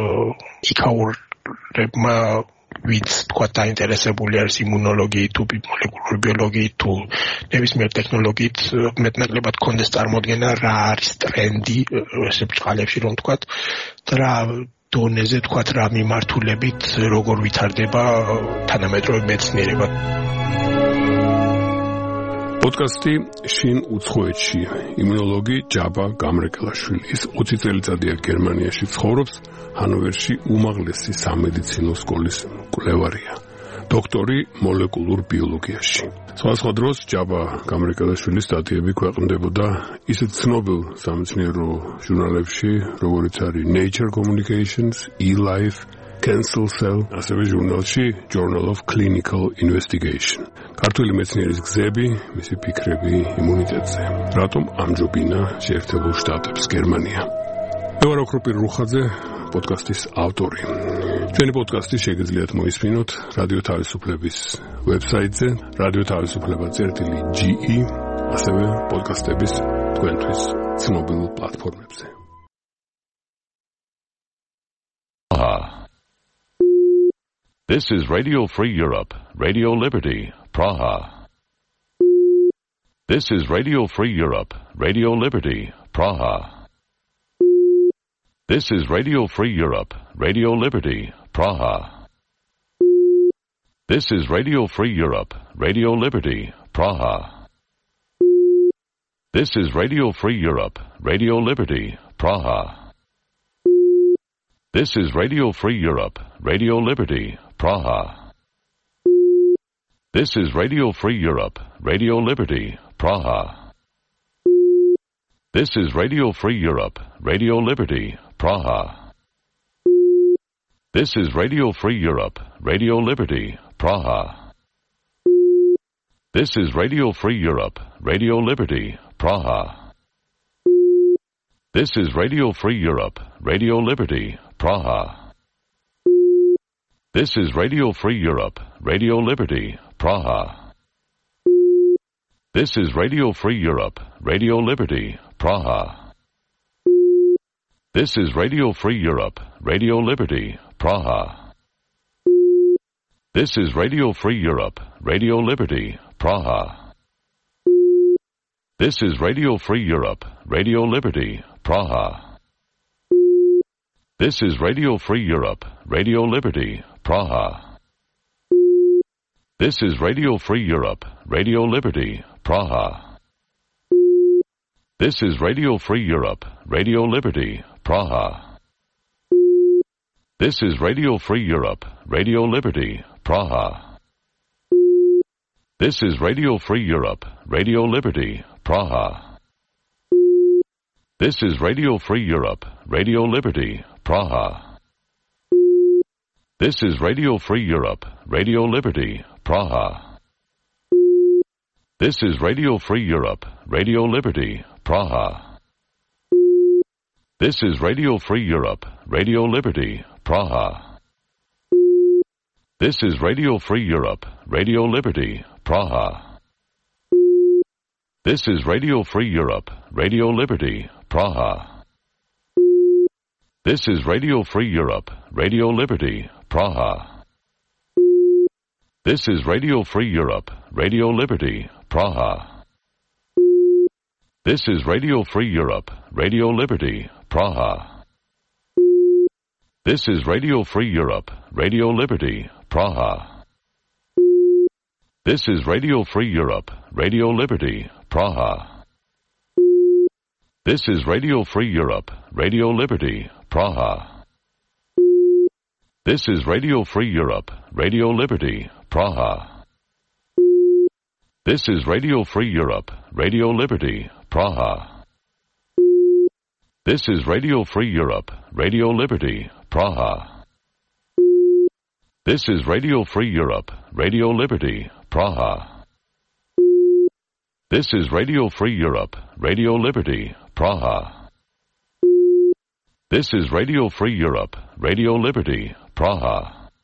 იქაურებმა ვინც თქვათ დაინტერესებული არის იმუნოლოგიით თუ მოლეკულური ბიოლოგიით თუ ნებისმიერ ტექნოლოგიით, მეტნაკლებად კონდეს წარმოდგენა რა არის ტრენდი ესე ბჭყალებში რომ თქვათ და რა დონეზე თქვათ რა მიმართულებით როგორ ვითარდება თანამედროვე მეცნიერება. პოდკასტი შინ უცხოეთში. იმუნოლოგი ჯაბა გამრეკელაშვილი. ის 20 წელიწადია გერმანიაში ცხოვრობს, ჰანოვერში უმაღლესი სამედიცინო სკოლის მკვლევარია. დოქტორი მოლეკულურ ბიოლოგიაში. სხვადასხვა დროს ჯაბა გამრიკელაშვილის სტატიები ქვეყნდებოდა ისეთ ცნობილ სამეცნიერო ჟურნალებში, როგორიც არის Nature Communications, eLife, Cancer Cell, ასევე ჟურნალში Journal of Clinical Investigation. ქართული მეცნიერის გზები, მისი ფიქრები იმუნიტეტზე. რატომ ამჯობინა შეერთებულ შტატებს გერმანია? მე ვარ ოქროპირ რუხაძე, პოდკასტის ავტორი. ჩვენი პოდკასტი შეგიძლიათ მოისმინოთ რადიო თავისუფლების ვებსაიტზე, radio-tavisupleba.ge, ასევე პოდკასტების თქვენთვის ცნობილ პლატფორმებზე. This is Radio Free Europe, Radio Liberty, Praha. This is Radio Free Europe, Radio Liberty, Praha. This is Radio Free Europe, Radio Liberty, Praha. This is Radio Free Europe, Radio Liberty, Praha. This is Radio Free Europe, Radio Liberty, Praha. This is Radio Free Europe, Radio Liberty, Praha. This is Radio Free Europe, Radio Liberty, Praha. This is Radio Free Europe, Radio Liberty, Praha. This is Radio Free Europe, Radio Liberty, Praha. This is Radio Free Europe, Radio Liberty, Praha. This is Radio Free Europe, Radio Liberty, Praha. This is Radio Free Europe, Radio Liberty, Praha. This is Radio Free Europe, Radio Liberty, Praha. This is Radio Free Europe, Radio Liberty, Praha. This is Radio Free Europe, Radio Liberty, Praha. This is Radio Free Europe, Radio Liberty, Praha. This is Radio Free Europe, Radio Liberty, Praha. This is Radio Free Europe, Radio Liberty, Praha. This is Radio Free Europe, Radio Liberty, Praha. This is Radio Free Europe, Radio Liberty, Praha. This is Radio Free Europe, Radio Liberty, Praha. This is Radio Free Europe, Radio Liberty, Praha. This is Radio Free Europe, Radio Liberty, Praha. This is Radio Free Europe, Radio Liberty, Praha. This is Radio Free Europe, Radio Liberty, Praha. This is Radio Free Europe, Radio Liberty, Praha. This is Radio Free Europe, Radio Liberty, Praha. This is Radio Free Europe, Radio Liberty, Praha. This is Radio Free Europe, Radio Liberty, Praha. This is Radio Free Europe, Radio Liberty, Praha. This is Radio Free Europe, Radio Liberty, Praha. This is Radio Free Europe, Radio Liberty, Praha. This is Radio Free Europe, Radio Liberty, Praha. This is Radio Free Europe, Radio Liberty, Praha. This is Radio Free Europe, Radio Liberty, Praha. This is Radio Free Europe, Radio Liberty, Praha. This is Radio Free Europe, Radio Liberty, Praha. This is Radio Free Europe, Radio Liberty, Praha. This is Radio Free Europe, Radio Liberty, Praha.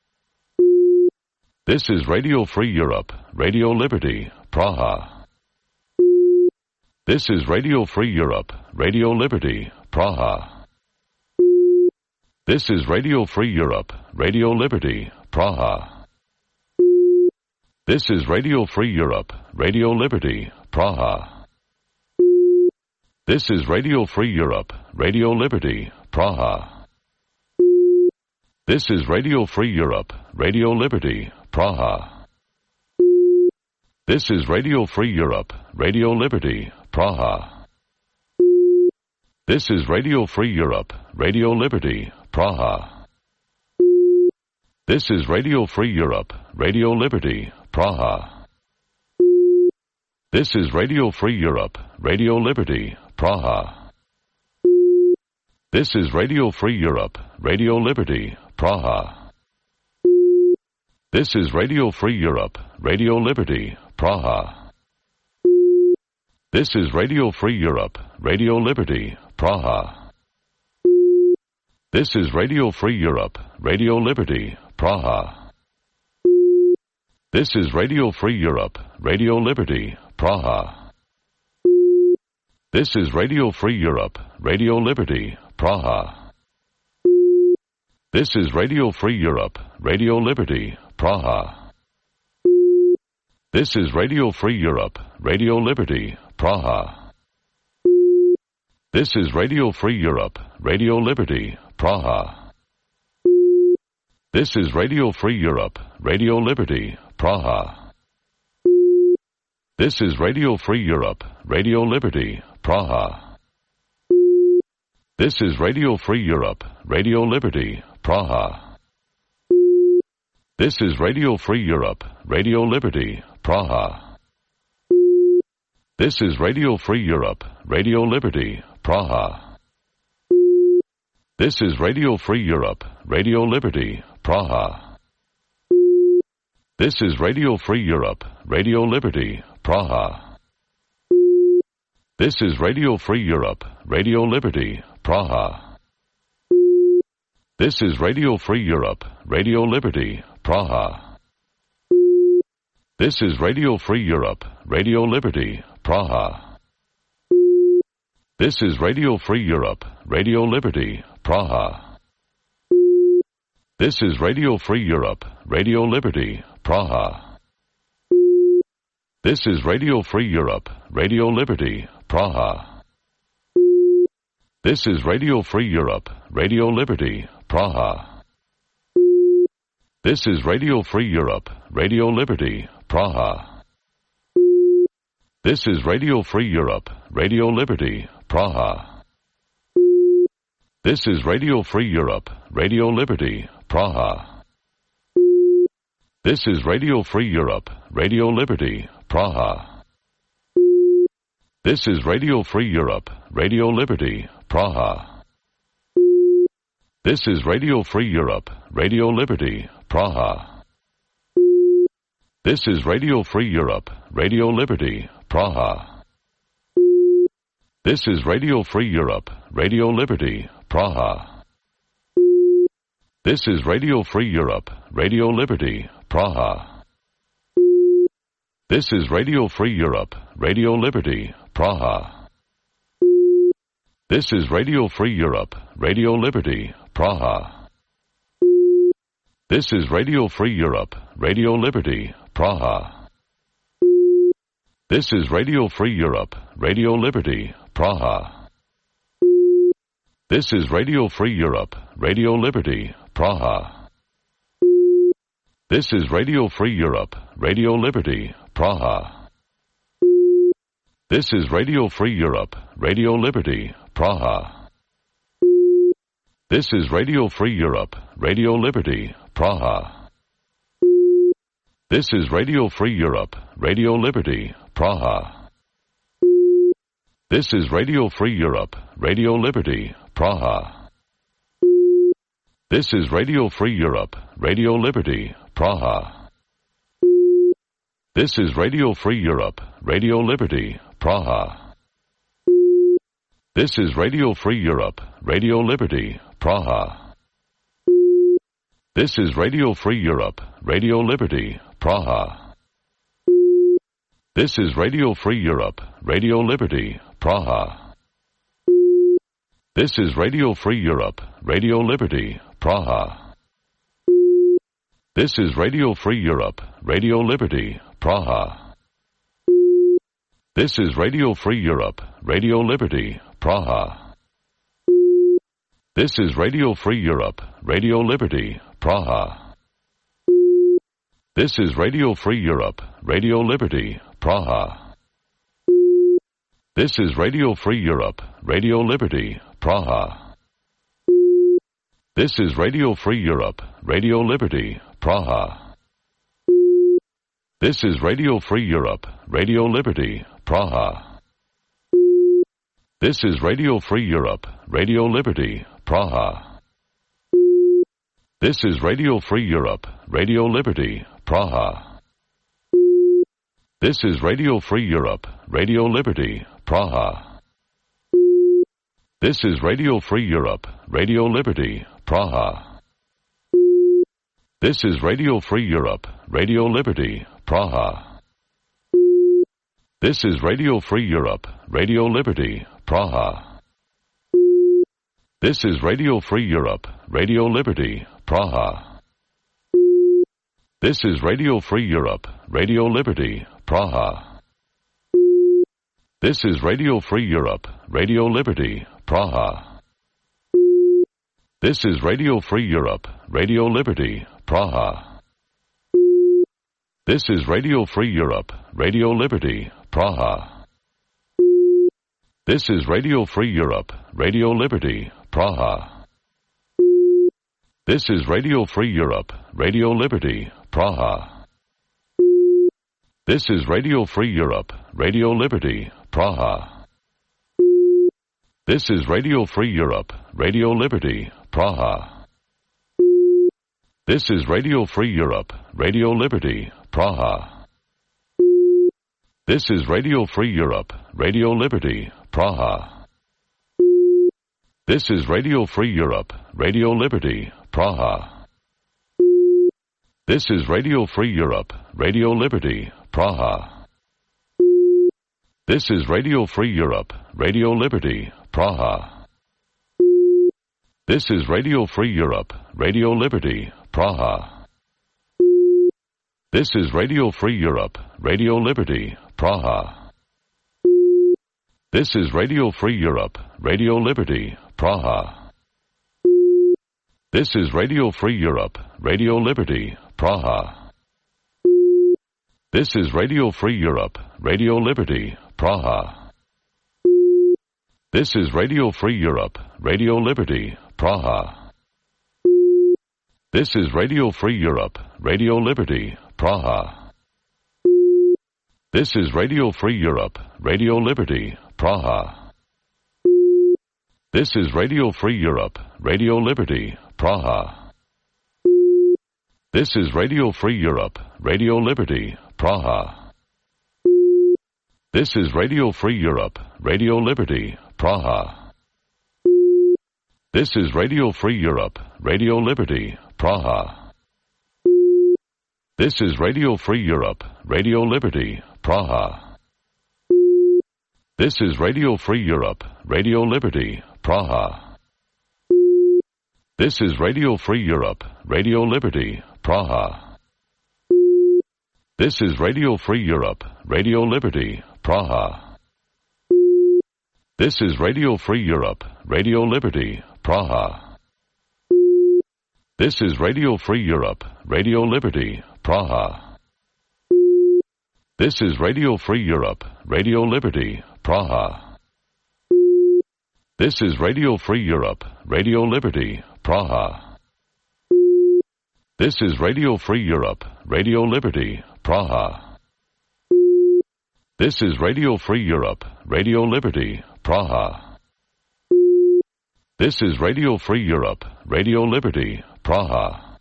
This is Radio Free Europe, Radio Liberty, Praha. This is Radio Free Europe, Radio Liberty, Praha. This is Radio Free Europe, Radio Liberty, Praha. This is Radio Free Europe, Radio Liberty, Praha. This is Radio Free Europe, Radio Liberty, Praha. This is Radio Free Europe, Radio Liberty, Praha. This is Radio Free Europe, Radio Liberty, Praha. This is Radio Free Europe, Radio Liberty, Praha. This is Radio Free Europe, Radio Liberty, Praha. This is Radio Free Europe, Radio Liberty, Praha. This is Radio Free Europe, Radio Liberty, Praha. This is Radio Free Europe, Radio Liberty, Praha. This is Radio Free Europe, Radio Liberty, Praha. This is Radio Free Europe, Radio Liberty, Praha. This is Radio Free Europe, Radio Liberty, Praha. This is Radio Free Europe, Radio Liberty, Praha. This is Radio Free Europe, Radio Liberty, Praha. This is Radio Free Europe, Radio Liberty, Praha. This is Radio Free Europe, Radio Liberty, Praha. This is Radio Free Europe, Radio Liberty, Praha. This is Radio Free Europe, Radio Liberty, Praha. This is Radio Free Europe, Radio Liberty, Praha. This is Radio Free Europe, Radio Liberty, Praha. This is Radio Free Europe, Radio Liberty, Praha. This is Radio Free Europe, Radio Liberty, Praha. This is Radio Free Europe, Radio Liberty, Praha. This is Radio Free Europe, Radio Liberty, Praha. This is Radio Free Europe, Radio Liberty, Praha. This is Radio Free Europe, Radio Liberty, Praha. This is Radio Free Europe, Radio Liberty, Praha. This is Radio Free Europe, Radio Liberty, Praha. This is Radio Free Europe, Radio Liberty, Praha. This is Radio Free Europe, Radio Liberty, Praha. This is Radio Free Europe, Radio Liberty, Praha. This is Radio Free Europe, Radio Liberty, Praha. This is Radio Free Europe, Radio Liberty, Praha. This is Radio Free Europe, Radio Liberty, Praha. This is Radio Free Europe, Radio Liberty, Praha. This is Radio Free Europe, Radio Liberty, Praha. This is Radio Free Europe, Radio Liberty, Praha. This is Radio Free Europe, Radio Liberty, Praha. This is Radio Free Europe, Radio Liberty, Praha. This is Radio Free Europe, Radio Liberty, Praha. This is Radio Free Europe, Radio Liberty, Praha. This is Radio Free Europe, Radio Liberty, Praha. This is Radio Free Europe, Radio Liberty, Praha. This is Radio Free Europe, Radio Liberty, Praha. This is Radio Free Europe, Radio Liberty, Praha. This is Radio Free Europe, Radio Liberty, Praha. This is Radio Free Europe, Radio Liberty, Praha. This is Radio Free Europe, Radio Liberty, Praha. This is Radio Free Europe, Radio Liberty, Praha. This is Radio Free Europe, Radio Liberty, Praha. This is Radio Free Europe, Radio Liberty, Praha. This is Radio Free Europe, Radio Liberty, Praha. This is Radio Free Europe, Radio Liberty, Praha. This is Radio Free Europe, Radio Liberty, Praha. This is Radio Free Europe, Radio Liberty, Praha. This is Radio Free Europe, Radio Liberty, Praha. This is Radio Free Europe, Radio Liberty, Praha. This is Radio Free Europe, Radio Liberty, Praha. This is Radio Free Europe, Radio Liberty, Praha. This is Radio Free Europe, Radio Liberty, Praha. This is Radio Free Europe, Radio Liberty, Praha. This is Radio Free Europe, Radio Liberty, Praha. This is Radio Free Europe, Radio Liberty, Praha. This is Radio Free Europe, Radio Liberty, Praha. This is Radio Free Europe, Radio Liberty, Praha. This is Radio Free Europe, Radio Liberty, Praha. This is Radio Free Europe, Radio Liberty, Praha. This is Radio Free Europe, Radio Liberty, Praha. This is Radio Free Europe, Radio Liberty, Praha. This is Radio Free Europe, Radio Liberty, Praha. This is Radio Free Europe, Radio Liberty, Praha. This is Radio Free Europe, Radio Liberty, Praha. This is Radio Free Europe, Radio Liberty, Praha. This is Radio Free Europe, Radio Liberty, Praha. This is Radio Free Europe, Radio Liberty, Praha. This is Radio Free Europe, Radio Liberty, Praha. This is Radio Free Europe, Radio Liberty, Praha. This is Radio Free Europe, Radio Liberty, Praha. This is Radio Free Europe, Radio Liberty, Praha. This is Radio Free Europe, Radio Liberty, Praha. This is Radio Free Europe, Radio Liberty, Praha. This is Radio Free Europe, Radio Liberty, Praha. This is Radio Free Europe, Radio Liberty, Praha. This is Radio Free Europe, Radio Liberty, Praha. This is Radio Free Europe, Radio Liberty, Praha. This is Radio Free Europe, Radio Liberty, Praha. This is Radio Free Europe, Radio Liberty, Praha. This is Radio Free Europe, Radio Liberty, Praha. This is Radio Free Europe, Radio Liberty, Praha. This is Radio Free Europe, Radio Liberty, Praha. This is Radio Free Europe, Radio Liberty, Praha. This is Radio Free Europe, Radio Liberty, Praha. This is Radio Free Europe, Radio Liberty, Praha. This is Radio Free Europe, Radio Liberty, Praha. This is Radio Free Europe, Radio Liberty, Praha. This is Radio Free Europe, Radio Liberty, Praha. This is Radio Free Europe, Radio Liberty, Praha. This is Radio Free Europe, Radio Liberty, Praha. This is Radio Free Europe, Radio Liberty, Praha. This is Radio Free Europe, Radio Liberty, Praha. This is Radio Free Europe, Radio Liberty, Praha. This is Radio Free Europe, Radio Liberty, Praha. This is Radio Free Europe, Radio Liberty, Praha. This is Radio Free Europe, Radio Liberty, Praha. This is Radio Free Europe, Radio Liberty, Praha.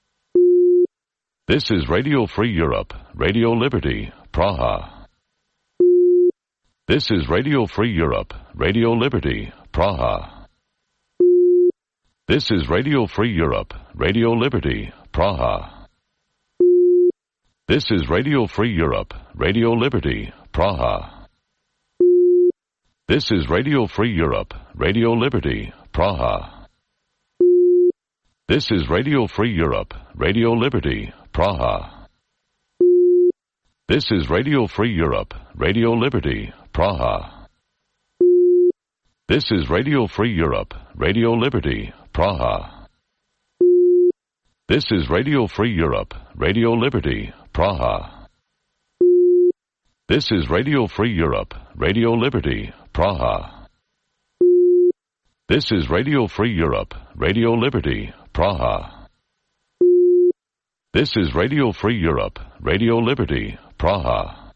This is Radio Free Europe, Radio Liberty, Praha. This is Radio Free Europe, Radio Liberty, Praha. This is Radio Free Europe, Radio Liberty, Praha. This is Radio Free Europe, Radio Liberty, Praha. This is Radio Free Europe, Radio Liberty, Praha. This is Radio Free Europe, Radio Liberty, Praha. This is Radio Free Europe, Radio Liberty, Praha. This is Radio Free Europe, Radio Liberty, Praha. This is Radio Free Europe, Radio Liberty, Praha. This is Radio Free Europe, Radio Liberty, Praha. This is Radio Free Europe, Radio Liberty, Praha. This is Radio Free Europe, Radio Liberty, Praha.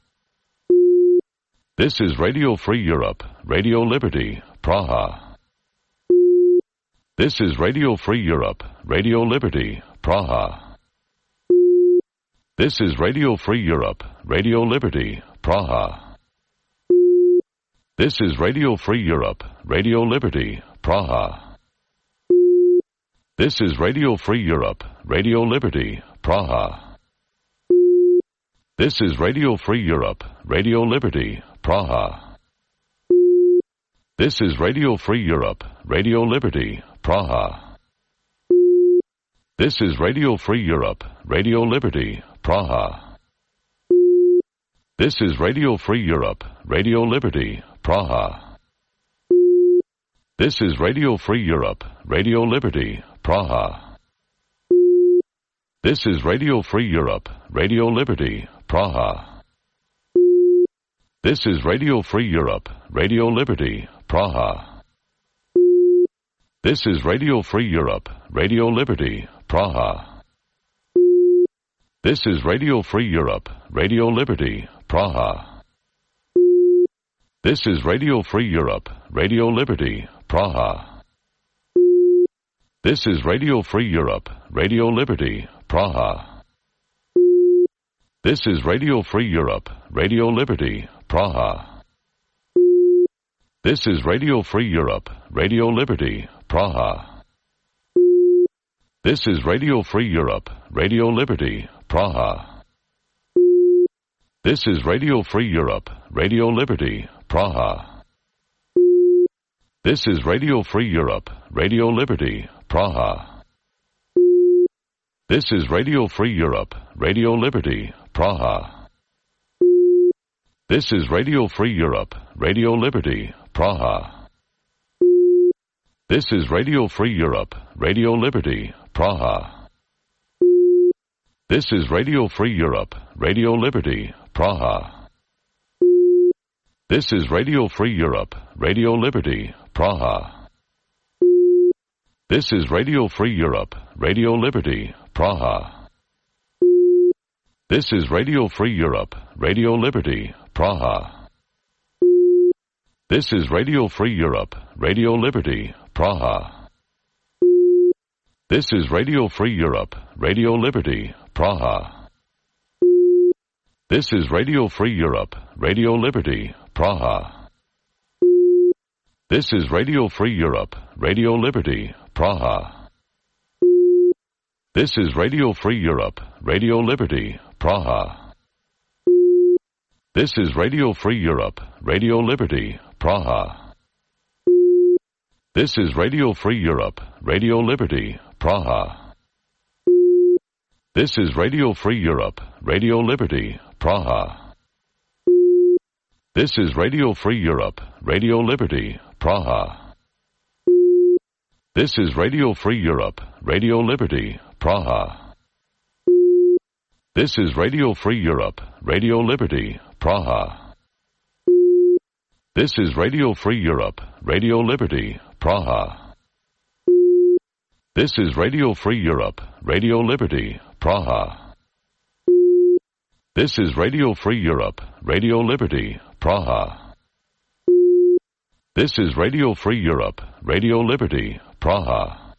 This is Radio Free Europe, Radio Liberty, Praha. This is Radio Free Europe, Radio Liberty, Praha. This is Radio Free Europe, Radio Liberty, Praha. This is Radio Free Europe, Radio Liberty, Praha. This is Radio Free Europe, Radio Liberty, Praha. This is Radio Free Europe, Radio Liberty, Praha. This is Radio Free Europe, Radio Liberty, Praha. This is Radio Free Europe, Radio Liberty, Praha. This is Radio Free Europe, Radio Liberty, Praha. This is Radio Free Europe, Radio Liberty, Praha. This is Radio Free Europe, Radio Liberty, Praha. This is Radio Free Europe, Radio Liberty, Praha. This is Radio Free Europe, Radio Liberty, Praha. This is Radio Free Europe, Radio Liberty, Praha. This is Radio Free Europe, Radio Liberty, Praha. This is Radio Free Europe, Radio Liberty, Praha. This is Radio Free Europe, Radio Liberty, Praha. This is Radio Free Europe, Radio Liberty, Praha. This is Radio Free Europe, Radio Liberty, Praha. This is Radio Free Europe, Radio Liberty, Praha. This is Radio Free Europe, Radio Liberty, Praha. This is Radio Free Europe, Radio Liberty, Praha. This is Radio Free Europe, Radio Liberty, Praha. This is Radio Free Europe, Radio Liberty, Praha. This is Radio Free Europe, Radio Liberty, Praha. This is Radio Free Europe, Radio Liberty, Praha. This is Radio Free Europe, Radio Liberty, Praha. This is Radio Free Europe, Radio Liberty, Praha. This is Radio Free Europe, Radio Liberty, Praha. This is Radio Free Europe, Radio Liberty, Praha. This is Radio Free Europe, Radio Liberty, Praha. This is Radio Free Europe, Radio Liberty, Praha. This is Radio Free Europe, Radio Liberty, Praha. This is Radio Free Europe, Radio Liberty, Praha. This is Radio Free Europe, Radio Liberty, Praha. This is Radio Free Europe, Radio Liberty, Praha. This is Radio Free Europe, Radio Liberty, Praha. This is Radio Free Europe, Radio Liberty, Praha. This is Radio Free Europe, Radio Liberty, Praha. This is Radio Free Europe, Radio Liberty, Praha. This is Radio Free Europe, Radio Liberty, Praha. This is Radio Free Europe, Radio Liberty, Praha. This is Radio Free Europe, Radio Liberty, Praha.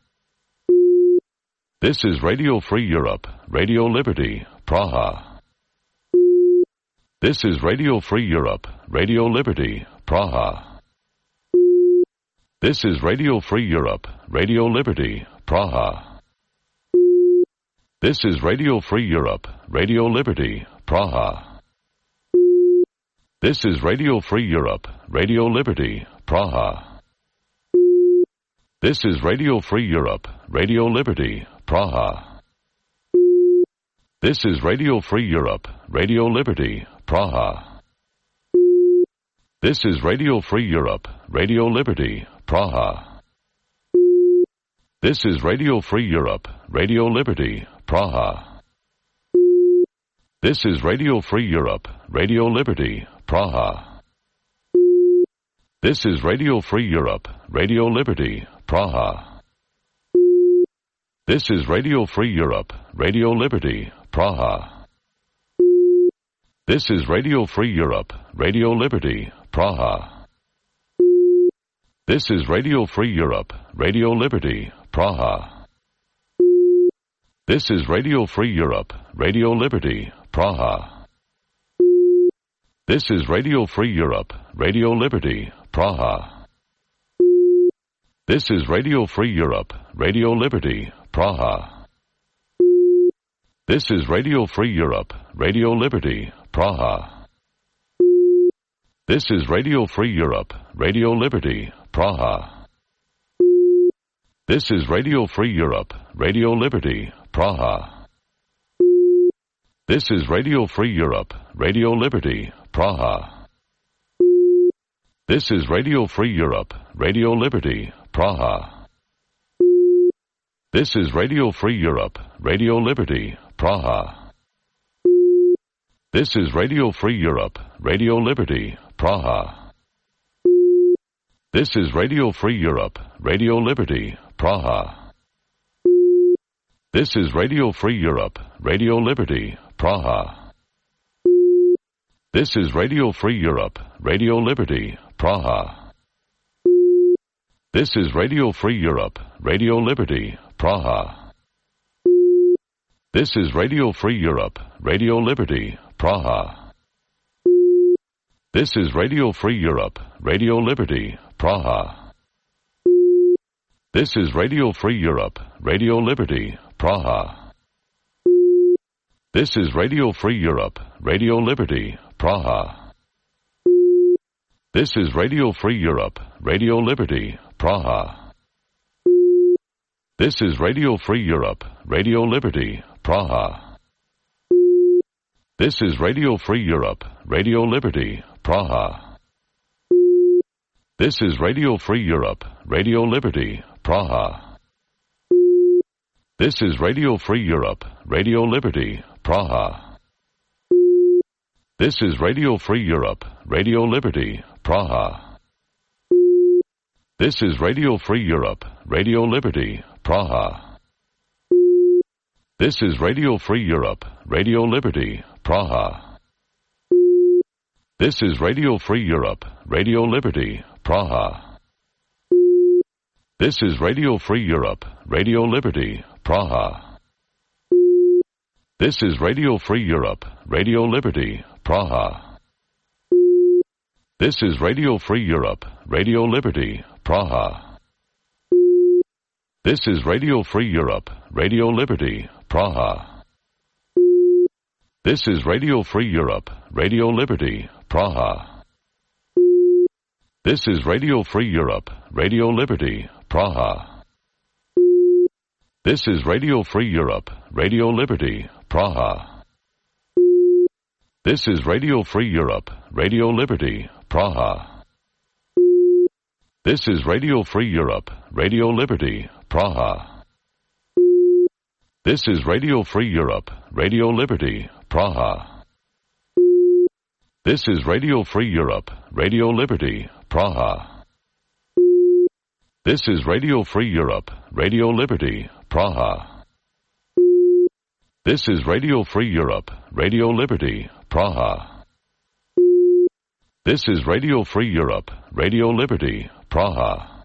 This is Radio Free Europe, Radio Liberty, Praha. This is Radio Free Europe, Radio Liberty, Praha. This is Radio Free Europe, Radio Liberty, Praha. This is Radio Free Europe, Radio Liberty, Praha. This is Radio Free Europe, Radio Liberty, Praha. This is Radio Free Europe, Radio Liberty, Praha. This is Radio Free Europe, Radio Liberty, Praha. This is Radio Free Europe, Radio Liberty, Praha. This is Radio Free Europe, Radio Liberty, Praha. This is Radio Free Europe, Radio Liberty, Praha. This is Radio Free Europe, Radio Liberty, Praha. This is Radio Free Europe, Radio Liberty, Praha. This is Radio Free Europe, Radio Liberty, Praha. This is Radio Free Europe, Radio Liberty, Praha. This is Radio Free Europe, Radio Liberty, Praha. This is Radio Free Europe, Radio Liberty, Praha. This is Radio Free Europe, Radio Liberty, Praha. This is Radio Free Europe, Radio Liberty, Praha. This is Radio Free Europe, Radio Liberty, Praha. This is Radio Free Europe, Radio Liberty, Praha. This is Radio Free Europe, Radio Liberty, Praha. This is Radio Free Europe, Radio Liberty, Praha. This is Radio Free Europe, Radio Liberty, Praha. This is Radio Free Europe, Radio Liberty, Praha. This is Radio Free Europe, Radio Liberty, Praha. This is Radio Free Europe, Radio Liberty, Praha. This is Radio Free Europe, Radio Liberty, Praha. This is Radio Free Europe, Radio Liberty, Praha. This is Radio Free Europe, Radio Liberty, Praha. This is Radio Free Europe, Radio Liberty, Praha. This is Radio Free Europe, Radio Liberty, Praha. This is Radio Free Europe, Radio Liberty, Praha. This is Radio Free Europe, Radio Liberty, Praha. This is Radio Free Europe, Radio Liberty, Praha. This is Radio Free Europe, Radio Liberty, Praha. This is Radio Free Europe, Radio Liberty, Praha. This is Radio Free Europe, Radio Liberty, Praha. This is Radio Free Europe, Radio Liberty, Praha. This is Radio Free Europe, Radio Liberty, Praha. This is Radio Free Europe, Radio Liberty, Praha. This is Radio Free Europe, Radio Liberty, Praha. This is Radio Free Europe, Radio Liberty, Praha. This is Radio Free Europe, Radio Liberty, Praha. This is Radio Free Europe, Radio Liberty, Praha. This is Radio Free Europe, Radio Liberty, Praha. This is Radio Free Europe, Radio Liberty, Praha. This is Radio Free Europe, Radio Liberty, Praha. This is Radio Free Europe, Radio Liberty, Praha. This is Radio Free Europe, Radio Liberty, Praha. This is Radio Free Europe, Radio Liberty, Praha. This is Radio Free Europe, Radio Liberty, Praha. This is Radio Free Europe, Radio Liberty, Praha. This is Radio Free Europe, Radio Liberty, Praha. This is Radio Free Europe, Radio Liberty, Praha. This is Radio Free Europe, Radio Liberty, Praha.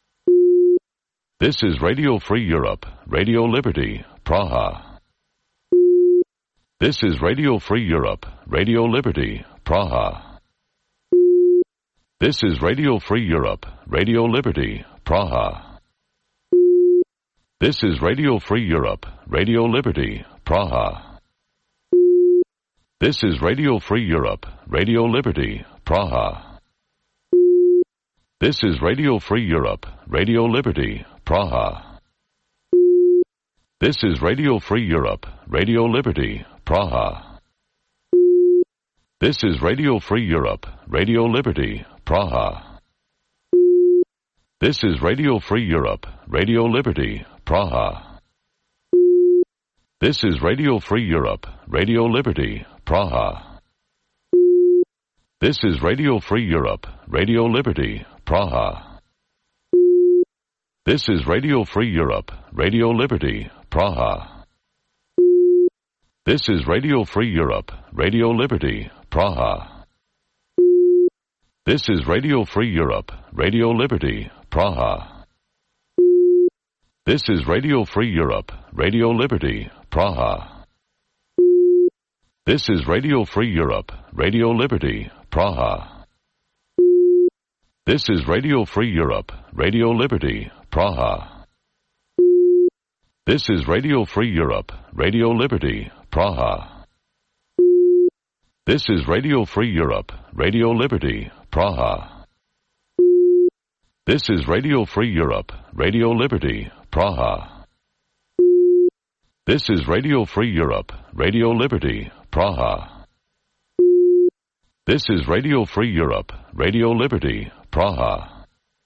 This is Radio Free Europe, Radio Liberty, Praha. This is Radio Free Europe, Radio Liberty, Praha. This is Radio Free Europe, Radio Liberty, Praha. This is Radio Free Europe, Radio Liberty, Praha. This is Radio Free Europe, Radio Liberty, Praha. This is Radio Free Europe, Radio Liberty, Praha. This is Radio Free Europe, Radio Liberty, Praha. This is Radio Free Europe, Radio Liberty, Praha. This is Radio Free Europe, Radio Liberty, Praha. This is Radio Free Europe, Radio Liberty, Praha. This is Radio Free Europe, Radio Liberty, Praha. This is Radio Free Europe, Radio Liberty, Praha. This is Radio Free Europe, Radio Liberty, Praha. This is Radio Free Europe, Radio Liberty, Praha. This is Radio Free Europe, Radio Liberty, Praha. This is Radio Free Europe, Radio Liberty, Praha. This is Radio Free Europe, Radio Liberty, Praha. This is Radio Free Europe, Radio Liberty, Praha. This is Radio Free Europe, Radio Liberty, Praha. This is Radio Free Europe, Radio Liberty, Praha. This is Radio Free Europe, Radio Liberty, Praha. This is Radio Free Europe, Radio Liberty, Praha.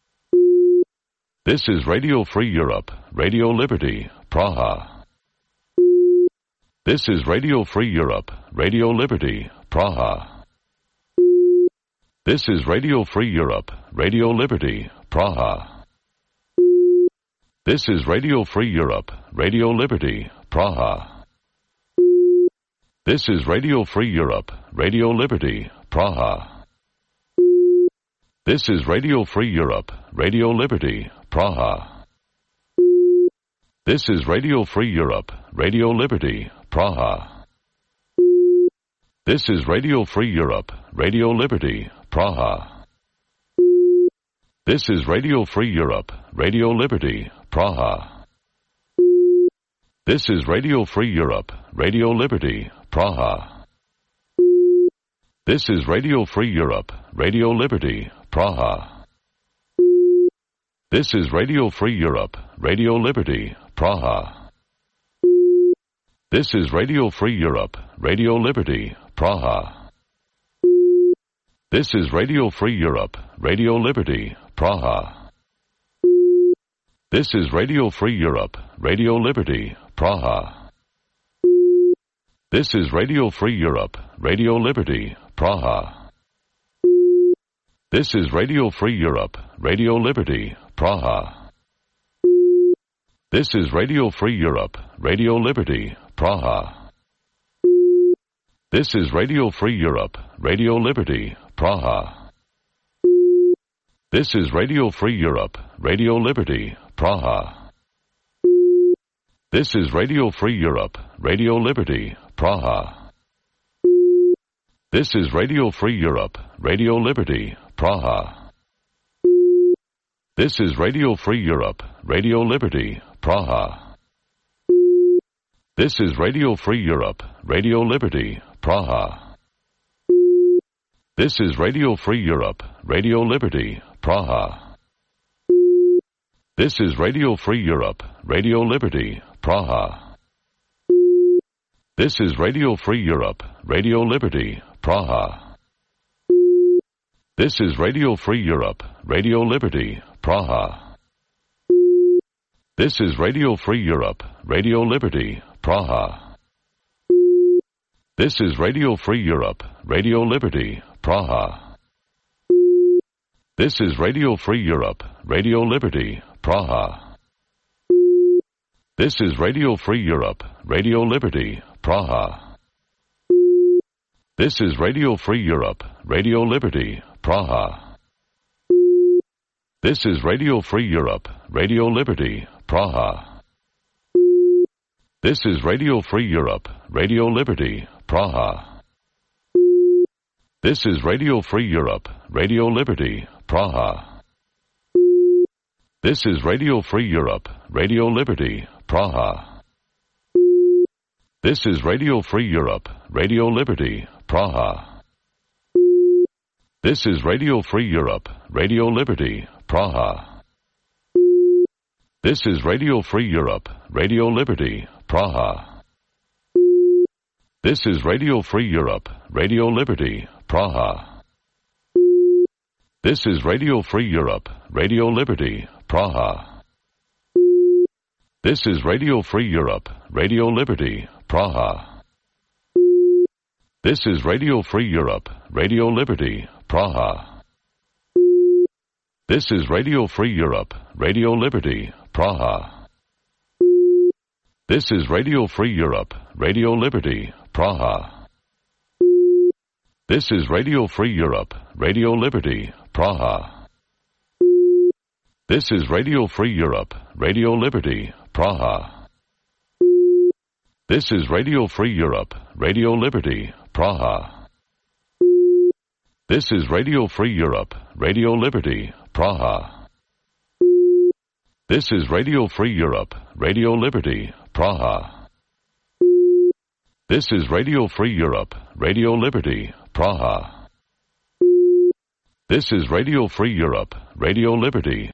This is Radio Free Europe, Radio Liberty, Praha. This is Radio Free Europe, Radio Liberty, Praha. This is Radio Free Europe, Radio Liberty, Praha. This is Radio Free Europe, Radio Liberty, Praha. This is Radio Free Europe, Radio Liberty, Praha. This is Radio Free Europe, Radio Liberty, Praha. This is Radio Free Europe, Radio Liberty, Praha. This is Radio Free Europe, Radio Liberty, Praha. This is Radio Free Europe, Radio Liberty, Praha. This is Radio Free Europe, Radio Liberty, Praha. This is Radio Free Europe, Radio Liberty, Praha. This is Radio Free Europe, Radio Liberty, Praha. This is Radio Free Europe, Radio Liberty, Praha. This is Radio Free Europe, Radio Liberty, Praha. This is Radio Free Europe, Radio Liberty, Praha. This is Radio Free Europe, Radio Liberty, Praha. This is Radio Free Europe, Radio Liberty, Praha. This is Radio Free Europe, Radio Liberty, Praha. This is Radio Free Europe, Radio Liberty, Praha. This is Radio Free Europe, Radio Liberty, Praha. This is Radio Free Europe, Radio Liberty, Praha. This is Radio Free Europe, Radio Liberty, Praha. This is Radio Free Europe, Radio Liberty, Praha. This is Radio Free Europe, Radio Liberty, Praha. This is Radio Free Europe, Radio Liberty, Praha. This is Radio Free Europe, Radio Liberty, Praha. This is Radio Free Europe, Radio Liberty, Praha. This is Radio Free Europe, Radio Liberty, Praha. This is Radio Free Europe, Radio Liberty, Praha. This is Radio Free Europe, Radio Liberty, Praha. This is Radio Free Europe, Radio Liberty, Praha. This is Radio Free Europe, Radio Liberty, Praha. This is Radio Free Europe, Radio Liberty, Praha. This is Radio Free Europe, Radio Liberty, Praha. This is Radio Free Europe, Radio Liberty, Praha. This is Radio Free Europe, Radio Liberty, Praha. This is Radio Free Europe, Radio Liberty, Praha. This is Radio Free Europe, Radio Liberty, Praha. This is Radio Free Europe, Radio Liberty, Praha. This is Radio Free Europe, Radio Liberty, Praha. This is Radio Free Europe, Radio Liberty, Praha. This is Radio Free Europe, Radio Liberty, Praha. This is Radio Free Europe, Radio Liberty, Praha. This is Radio Free Europe, Radio Liberty, Praha. This is Radio Free Europe, Radio Liberty, Praha. This is Radio Free Europe, Radio Liberty, Praha. This is Radio Free Europe, Radio Liberty, Praha. This is Radio Free Europe, Radio Liberty, Praha. This is Radio Free Europe, Radio Liberty, Praha. This is Radio Free Europe, Radio Liberty, Praha. This is Radio Free Europe, Radio Liberty, Praha. This is Radio Free Europe, Radio Liberty, Praha. This is Radio Free Europe, Radio Liberty,